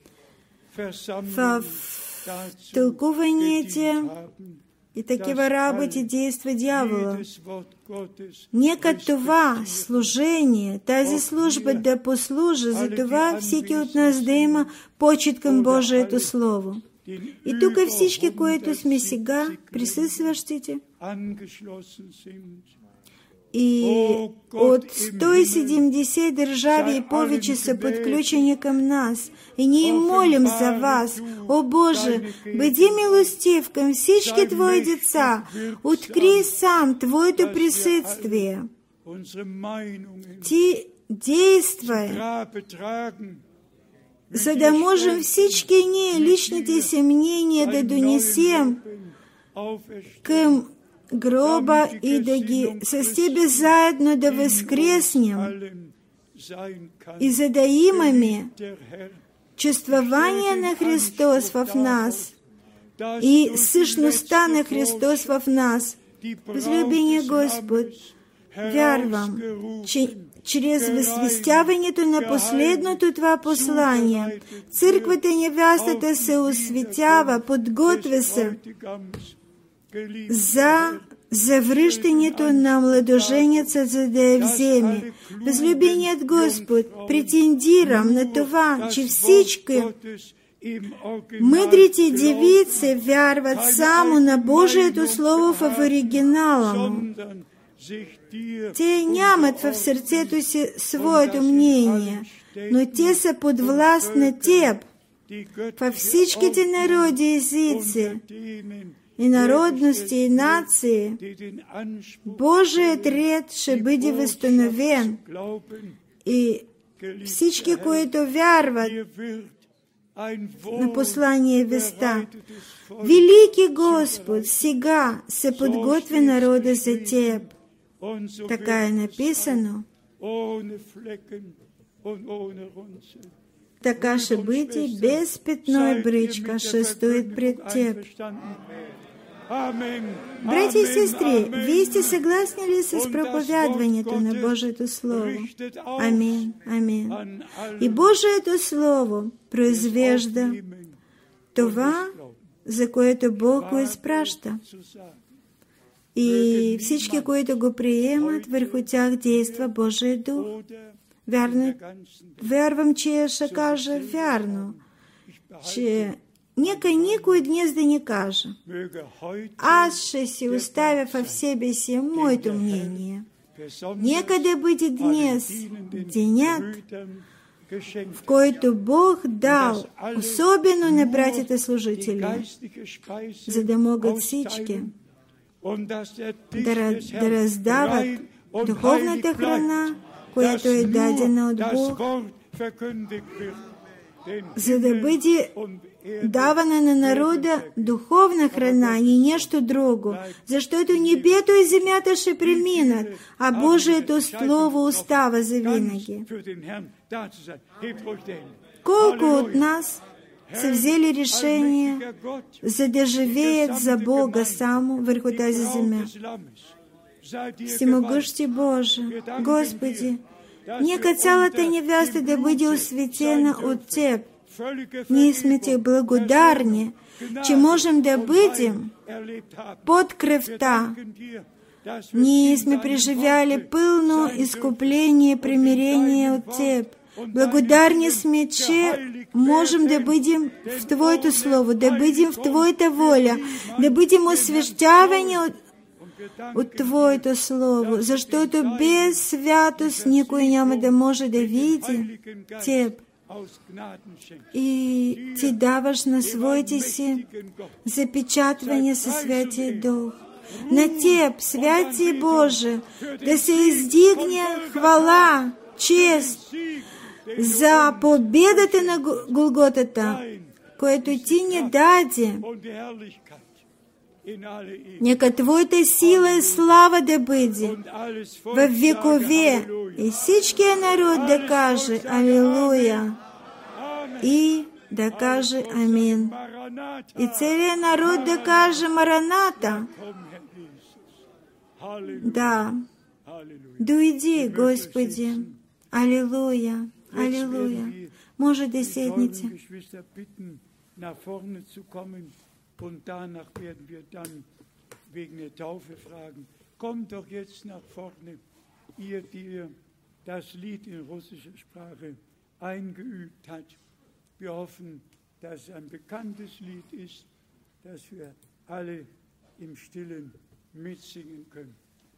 В тълкуваните и такива работи действа дявола. Нека това служение, тази служба да послужи за това всеки от нас да има почит към Божието Слово. И тук всички, които сме сега присъстващите, и от сто и седемдесет държави и повече са подключени към нас. И ние молим за вас. О Боже, бъди милостив към всички Твои деца. Открий сам Твоето присъствие. Ти действай, за да можем всички ние личните си мнения да донесем към гроба и да ги с Тебе заедно да възкреснем. И за да имаме чувствование на Христос в нас и същността на Христос в нас, возлюбения Господ, вярвам, че чрез възвестяването на последното Това послание, църквата невястата се осветява, подготвя се за завръщането на младоженеца, за да я вземе. Възлюбеният Господ, претендирам на това, че всички мъдрите девици вярват само на Божието Слово в оригинала му. Те нямат в сърцето си своето мнение, но те са под власт на Теб. Във всичките народи и езици, и народности, и нации, Божият ред ще бъде възстановен. И всички, които вярват на послание веста, велики Господ, сега се подготви народа за Теб. Така е написано. така ще бъде без петно и бричка, ще стоит пред теб. Братья и сестры, вие сте согласни ли с проповядването на Божието Слово? Амин, амин. И Божието Слово произвежда това, за което Бог го изпраща. И всички, които го приемат, върху тях действа Божий Дух. Вярно, вярвам, че я ще кажа вярно, че нека никой днес да не каже: аз ще си оставя в себе си моето мнение. Нека да бъде днес денят, в който Бог дал, особено на братята служители, за да могат всички да, да раздават духовната храна, която е дадена от Бог, за да бъде давана на народа духовна храна и нещо друго, защото небето и земята ще преминат, а Божието Слово остава завинаги. Колко от нас са взели решение, за да живеят за Бога само върху тази земя? Всемогъщи Боже, Господи, нека цялата невяста да бъде осветена от Теб. Ние сме Ти благодарни, че можем да бъдем под кръвта. Ние сме преживяли пълно изкупление и примирение от Теб. Благодарни сме, че можем да бъдем в Твоето Слово, да бъдем в Твоята воля, да бъдем освещавани от, от Твоето Слово, защото без святост никой няма да може да види Теб. И Ти даваш на своите си запечатвания със Святия Дух. На Теб, Святия Боже, да се издигне хвала, чест за победата на Голготата, което Ти ни даде. Нека Твоята сила и слава да бъде в векове, и всичкият народ да каже Алилуя и да каже Амин. И целият народ да каже Мараната. Да, дойди, Господи. Алилуя, Алилуя. Може да седнете. Und danach werden wir dann wegen der Taufe fragen. Kommt doch jetzt nach vorne, ihr, die ihr das Lied in russischer Sprache eingeübt habt. Wir hoffen, dass es ein bekanntes Lied ist, das wir alle im Stillen mitsingen können.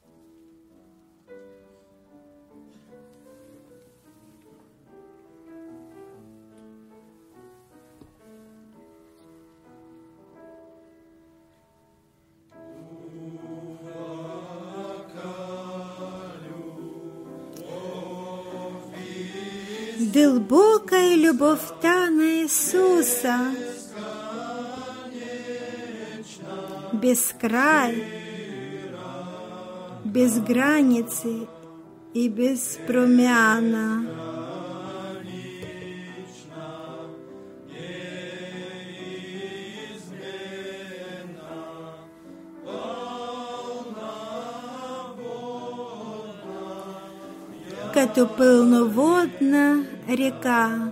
Дълбока е любовта на Исуса, без край, без границы и без промяна. Като пълноводна река.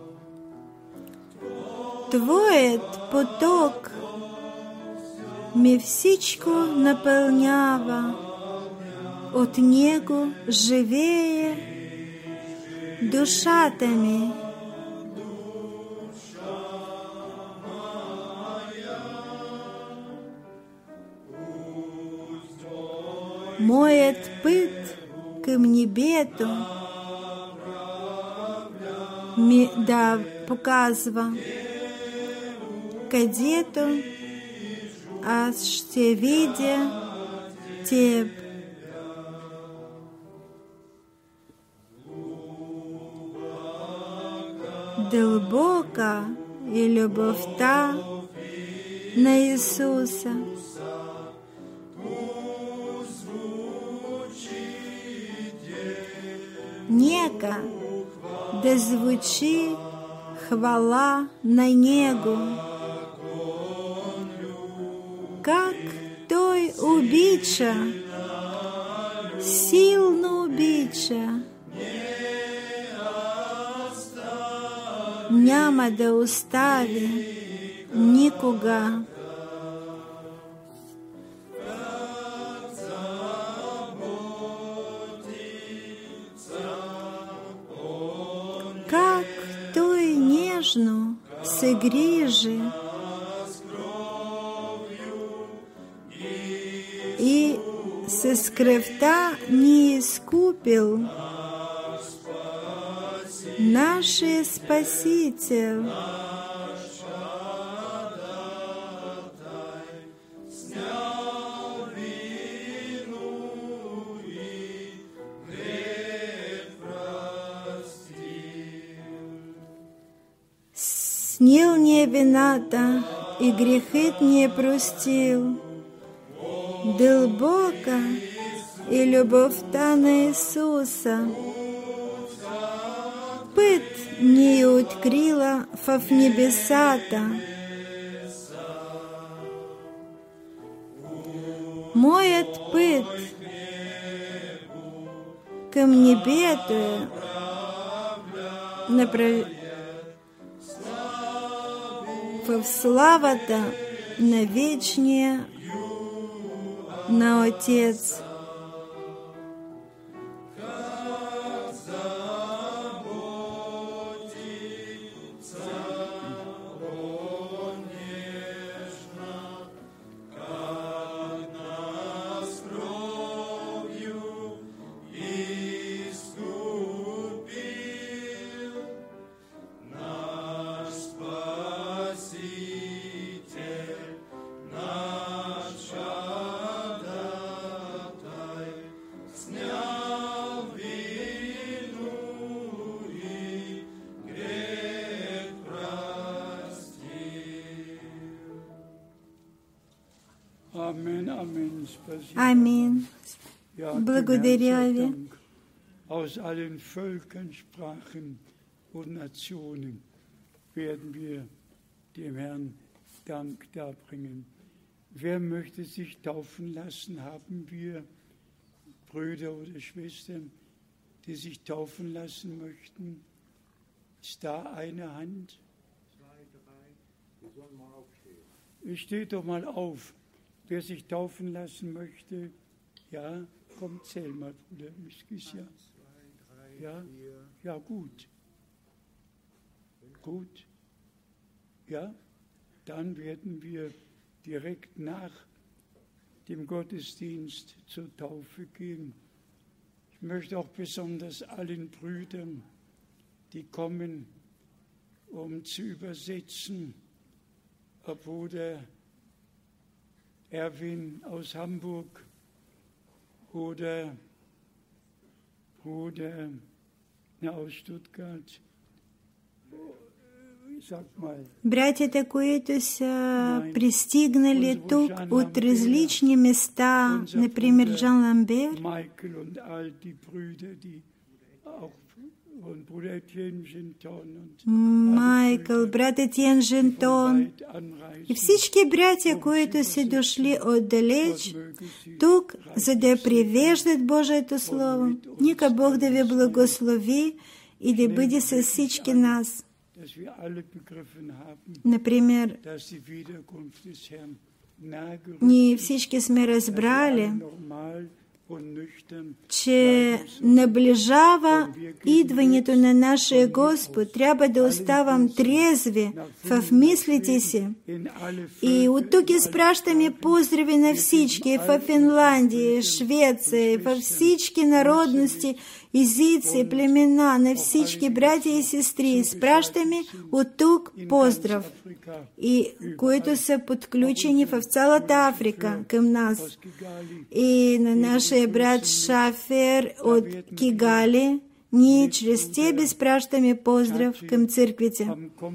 Твоят поток ми всичко напълнява. От него живее душата ми. Моят път към небето ми да показва, където аз ще видя Теб. Дълбока е любовта на Исуса. Нека да звучи хвала на Него. Как той убича, силно убича, няма да остави никога. Как той нежно се грижи и с кръвта ни изкупил нашия Спасител. Снил ни е вината и грехът ни е простил. Дълбока е любовта на Исуса. Път ни е открила в небесата. Моят път към небето е направ... в славата на вечния, на Отец. Амин. Благодаря ви. Aus allen Völkern, Sprachen und Nationen werden wir dem Herrn Dank darbringen. Wer möchte sich taufen lassen? Haben wir Brüder oder Schwestern, die sich taufen lassen möchten? Ist da eine Hand? Zwei, drei. Wir sollen mal aufstehen. Steht doch mal auf. Wer sich taufen lassen möchte, ja, kommt, zähl mal, Bruder Miskis, ja. Ja, ja, gut. Gut. Ja, dann werden wir direkt nach dem Gottesdienst zur Taufe gehen. Ich möchte auch besonders allen Brüdern, die kommen, um zu übersetzen, Bruder Erwin aus Hamburg oder Bruder aus Stuttgart. Братята, които са пристигнали тук от различни места, например Жан Ламбер, Майкъл, брат Етиен Жентон и всички братя, които са дошли отдалеч тук, за да привеждат Божието Слово. Нека Бог да ви благослови и да бъде с всички нас. Например, ние всички сме разбрали, че наближава идването на нашия Господ. Трябва да оставам трезви в мислите си. И от тук изпращаме поздрави на всички в Финландия, Швеция, във всички народности, езици, племена, на всички братя и сестри. Изпращаме от тук поздрав. И които са подключени в цялата Африка към нас. И на нашия брат Шафер от Кигали, ние чрез тебе изпращаме поздрав към църквите.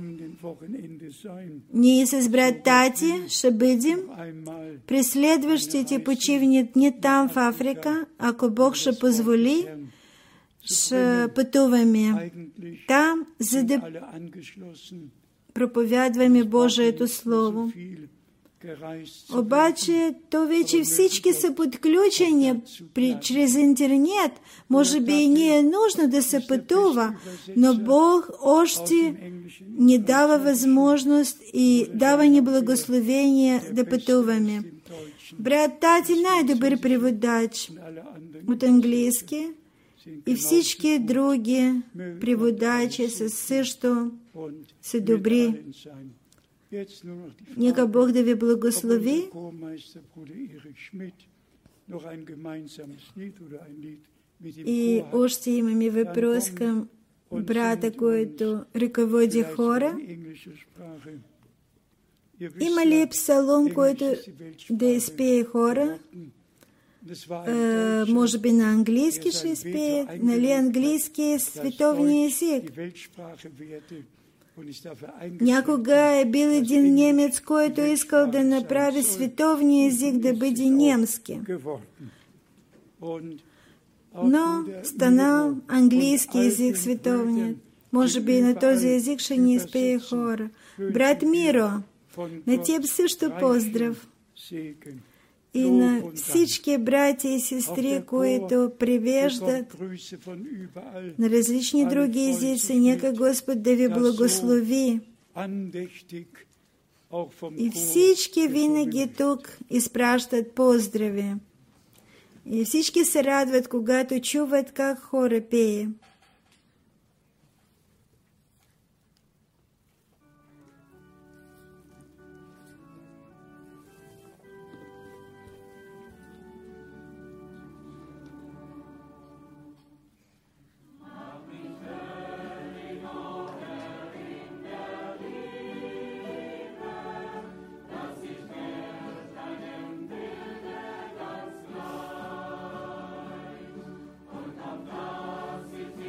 Ние с брат Тати ще бъдем през следващите почивни дни там в Африка, ако Бог ще позволи. ще пътуваме там, за да проповядваме Божието Слово. Обаче, то вече всички са подключени при, чрез интернет. Може би и не е нужно да се пътува, но Бог още ни дава възможност и дава ни благословение да пътуваме. Брат Тати най-добър преводач от английски и всички други преводачи са също са добри. Нека Бог да ви благослови. И още имаме въпрос към брата, който ръководи хора. Има ли псалом, който да изпее хора? Uh, може би на английски ще изпее, нали английски е световния език. Някога е бил един немец, който искал да направи световния език да бъде немски. Но станал английски език световният. Може би на този език ще ни изпее хора. Брат Миро, на теб също поздрав. И на всички братя и сестри, които превеждат на различни други езици, нека Господ да ви благослови. И всички винаги тук изпращат поздрави. И всички се радват, когато чуват как хора пее. Ist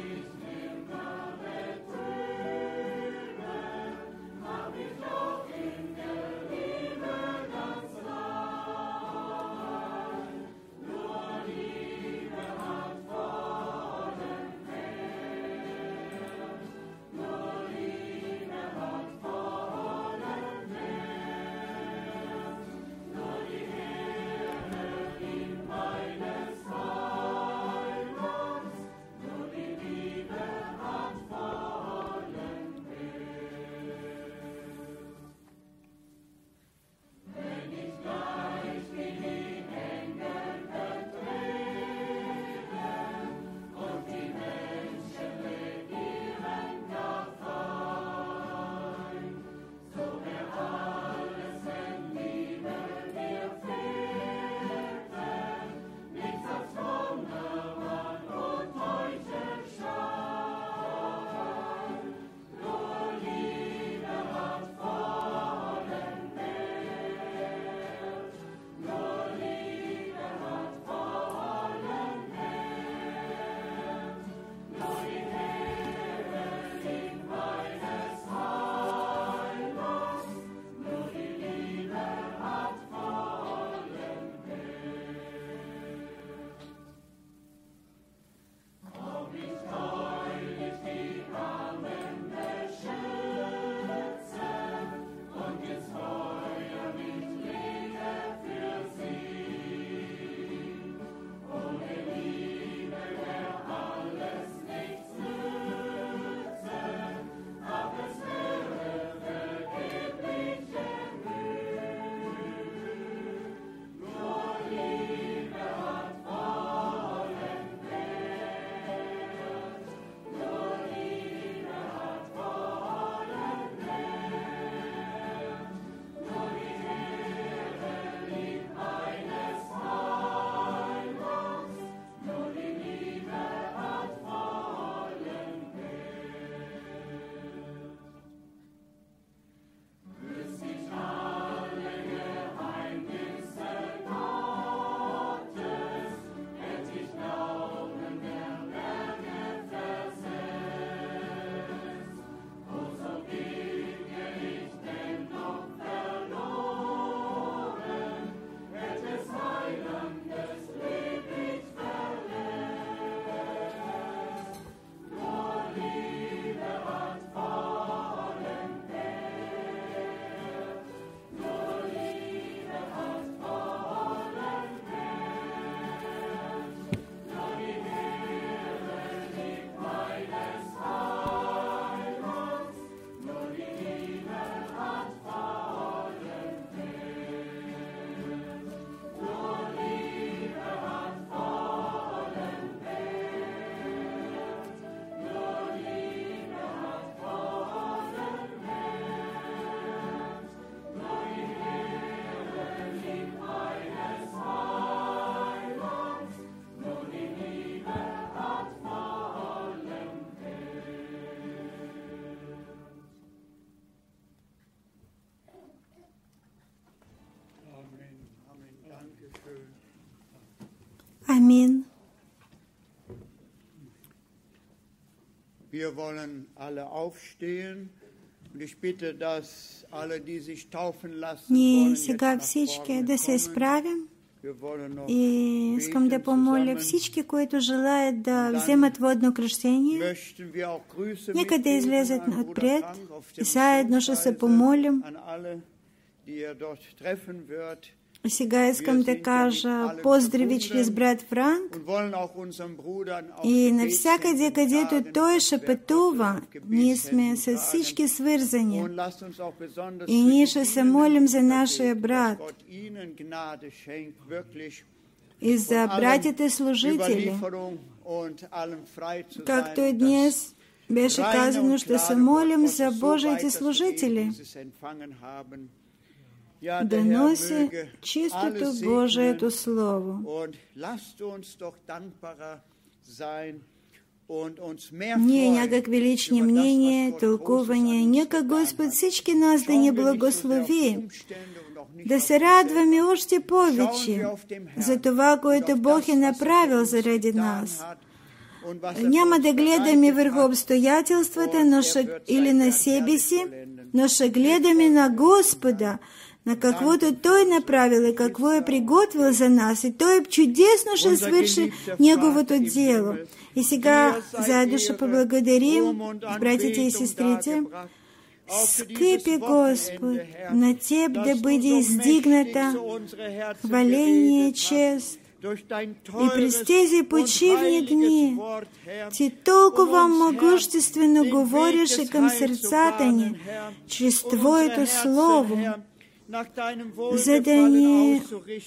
Wir wollen alle aufstehen und ich bitte, dass alle, die sich taufen lassen Ние wollen, сега jetzt nach всички vorne да се kommen. изправим Wir wollen noch и искам да beten помоля zusammen. всички, които желаят да вземат водно кръщение, Möchten wir auch Grüße нека да mitgeben излезат an Bruder отпред Frank auf и dem заедно ще се Missionsreise, помолим. an alle, die er dort treffen wird. И сега искам да кажа поздрави чрез брат Франк Und wollen auch unserem Bruder auf и dem навсякъде, Gebetszentrum където sagen, той ще dass wir пътува, Gott auf ние сме Gebetszentrum с всички свързани. Und lasst uns auch besonders И für ние die ще се Dienenden молим за beten, нашия dass брат Gott ihnen Gnade schenkt, wirklich и за von allem братите служители, Überlieferung und allem frei zu sein, както и dass днес беше reine казано, und ще се klare молим Wort за Gottes so Божиите weiterzugeben, служители, wie sie es empfangen haben. Ja, да der Herr носи möge чистото alles Божието segnen. Слово. Und lasst uns doch dankbarer sein und uns mehr Не freuen някакви лични über das, мнения, was Gott тълкувания. Großes an uns Нека getan Господ hat. всички нас да ни Schauen wir nicht so sehr auf благослови, Umstände und auch nicht да auf се uns радваме selber. още Schauen повече wir auf den Herrn за това, und което auf Бог das, е was er направил für uns заради getan нас. hat und was er für Няма uns да гледаме bereitet върху hat. обстоятелствата но ще, или на себе си, но ще гледаме на Господа, на каквото Той направил и какво е приготвил за нас. И Той чудесно ще свърши Неговото дело. И сега заедно ще поблагодарим с братите и сестрите. Скъпи Господ, на Теб да бъде издигната хваление и чест. И през тези почивни дни Ти толкова могъществено говориш и към сърцата ни, чрез Твоето Слово, за да ни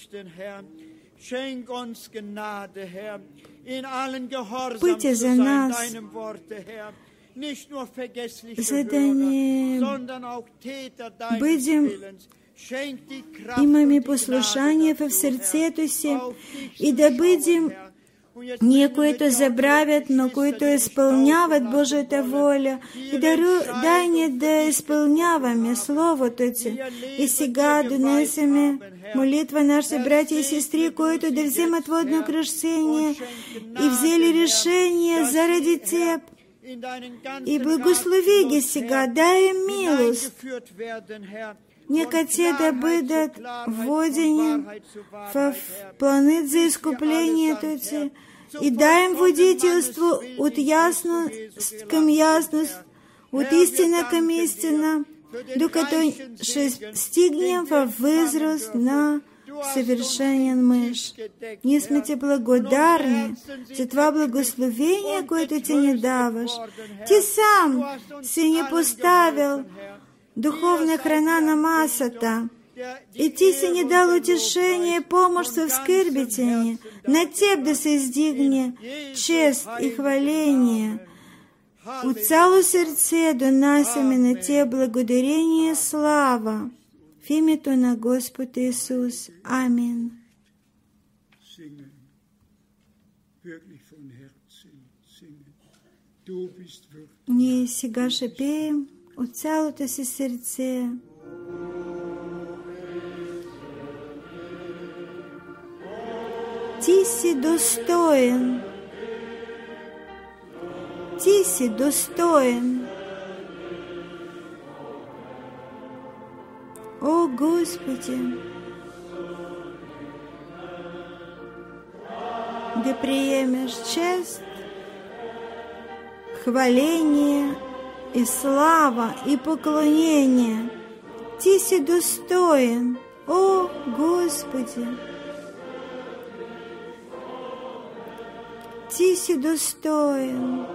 пътя за нас, за да не бъдем, имаме послушание в сърцето си и да бъдем ние, които забравят, но които изпълняват Божията воля, и дай ни да изпълняваме Словото Ти. И сега донесеме молитва нашите братя и сестри, които да вземат водно кръщение и взели решение заради Теб. И благослови ги сега, дай им милост. Нека те да бъдат водени в планет за изкуплението Ти и дай им водителство от ясност към ясност, от истина към истина, докато ще стигнем във възраст на съвършенен мъж. Ние сме Ти благодарни за това благословение, което Ти ни даваш. Ти сам си ни поставил духовна храна на масата. И Ти си ни дал утешение и помощ в скърбите ни. На Теб да се издигне чест и хваление. От цяло сърце донасяме на Теб благодарение и слава. В името на Господ Исус. Амин. Ние сега ще пеем от цялото си сърце. Ти си достоен. Ти си достоен. О, Господи, да приемеш чест, хваление и слава и поклонение. Ти си достоен, о, Господи. Ти си достоен.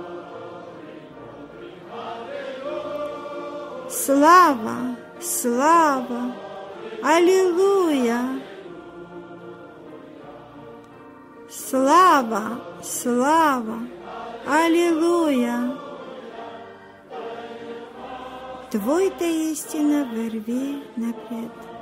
Слава, слава, аллилуйя. Слава, слава, аллилуйя. Твоята истина върви напред.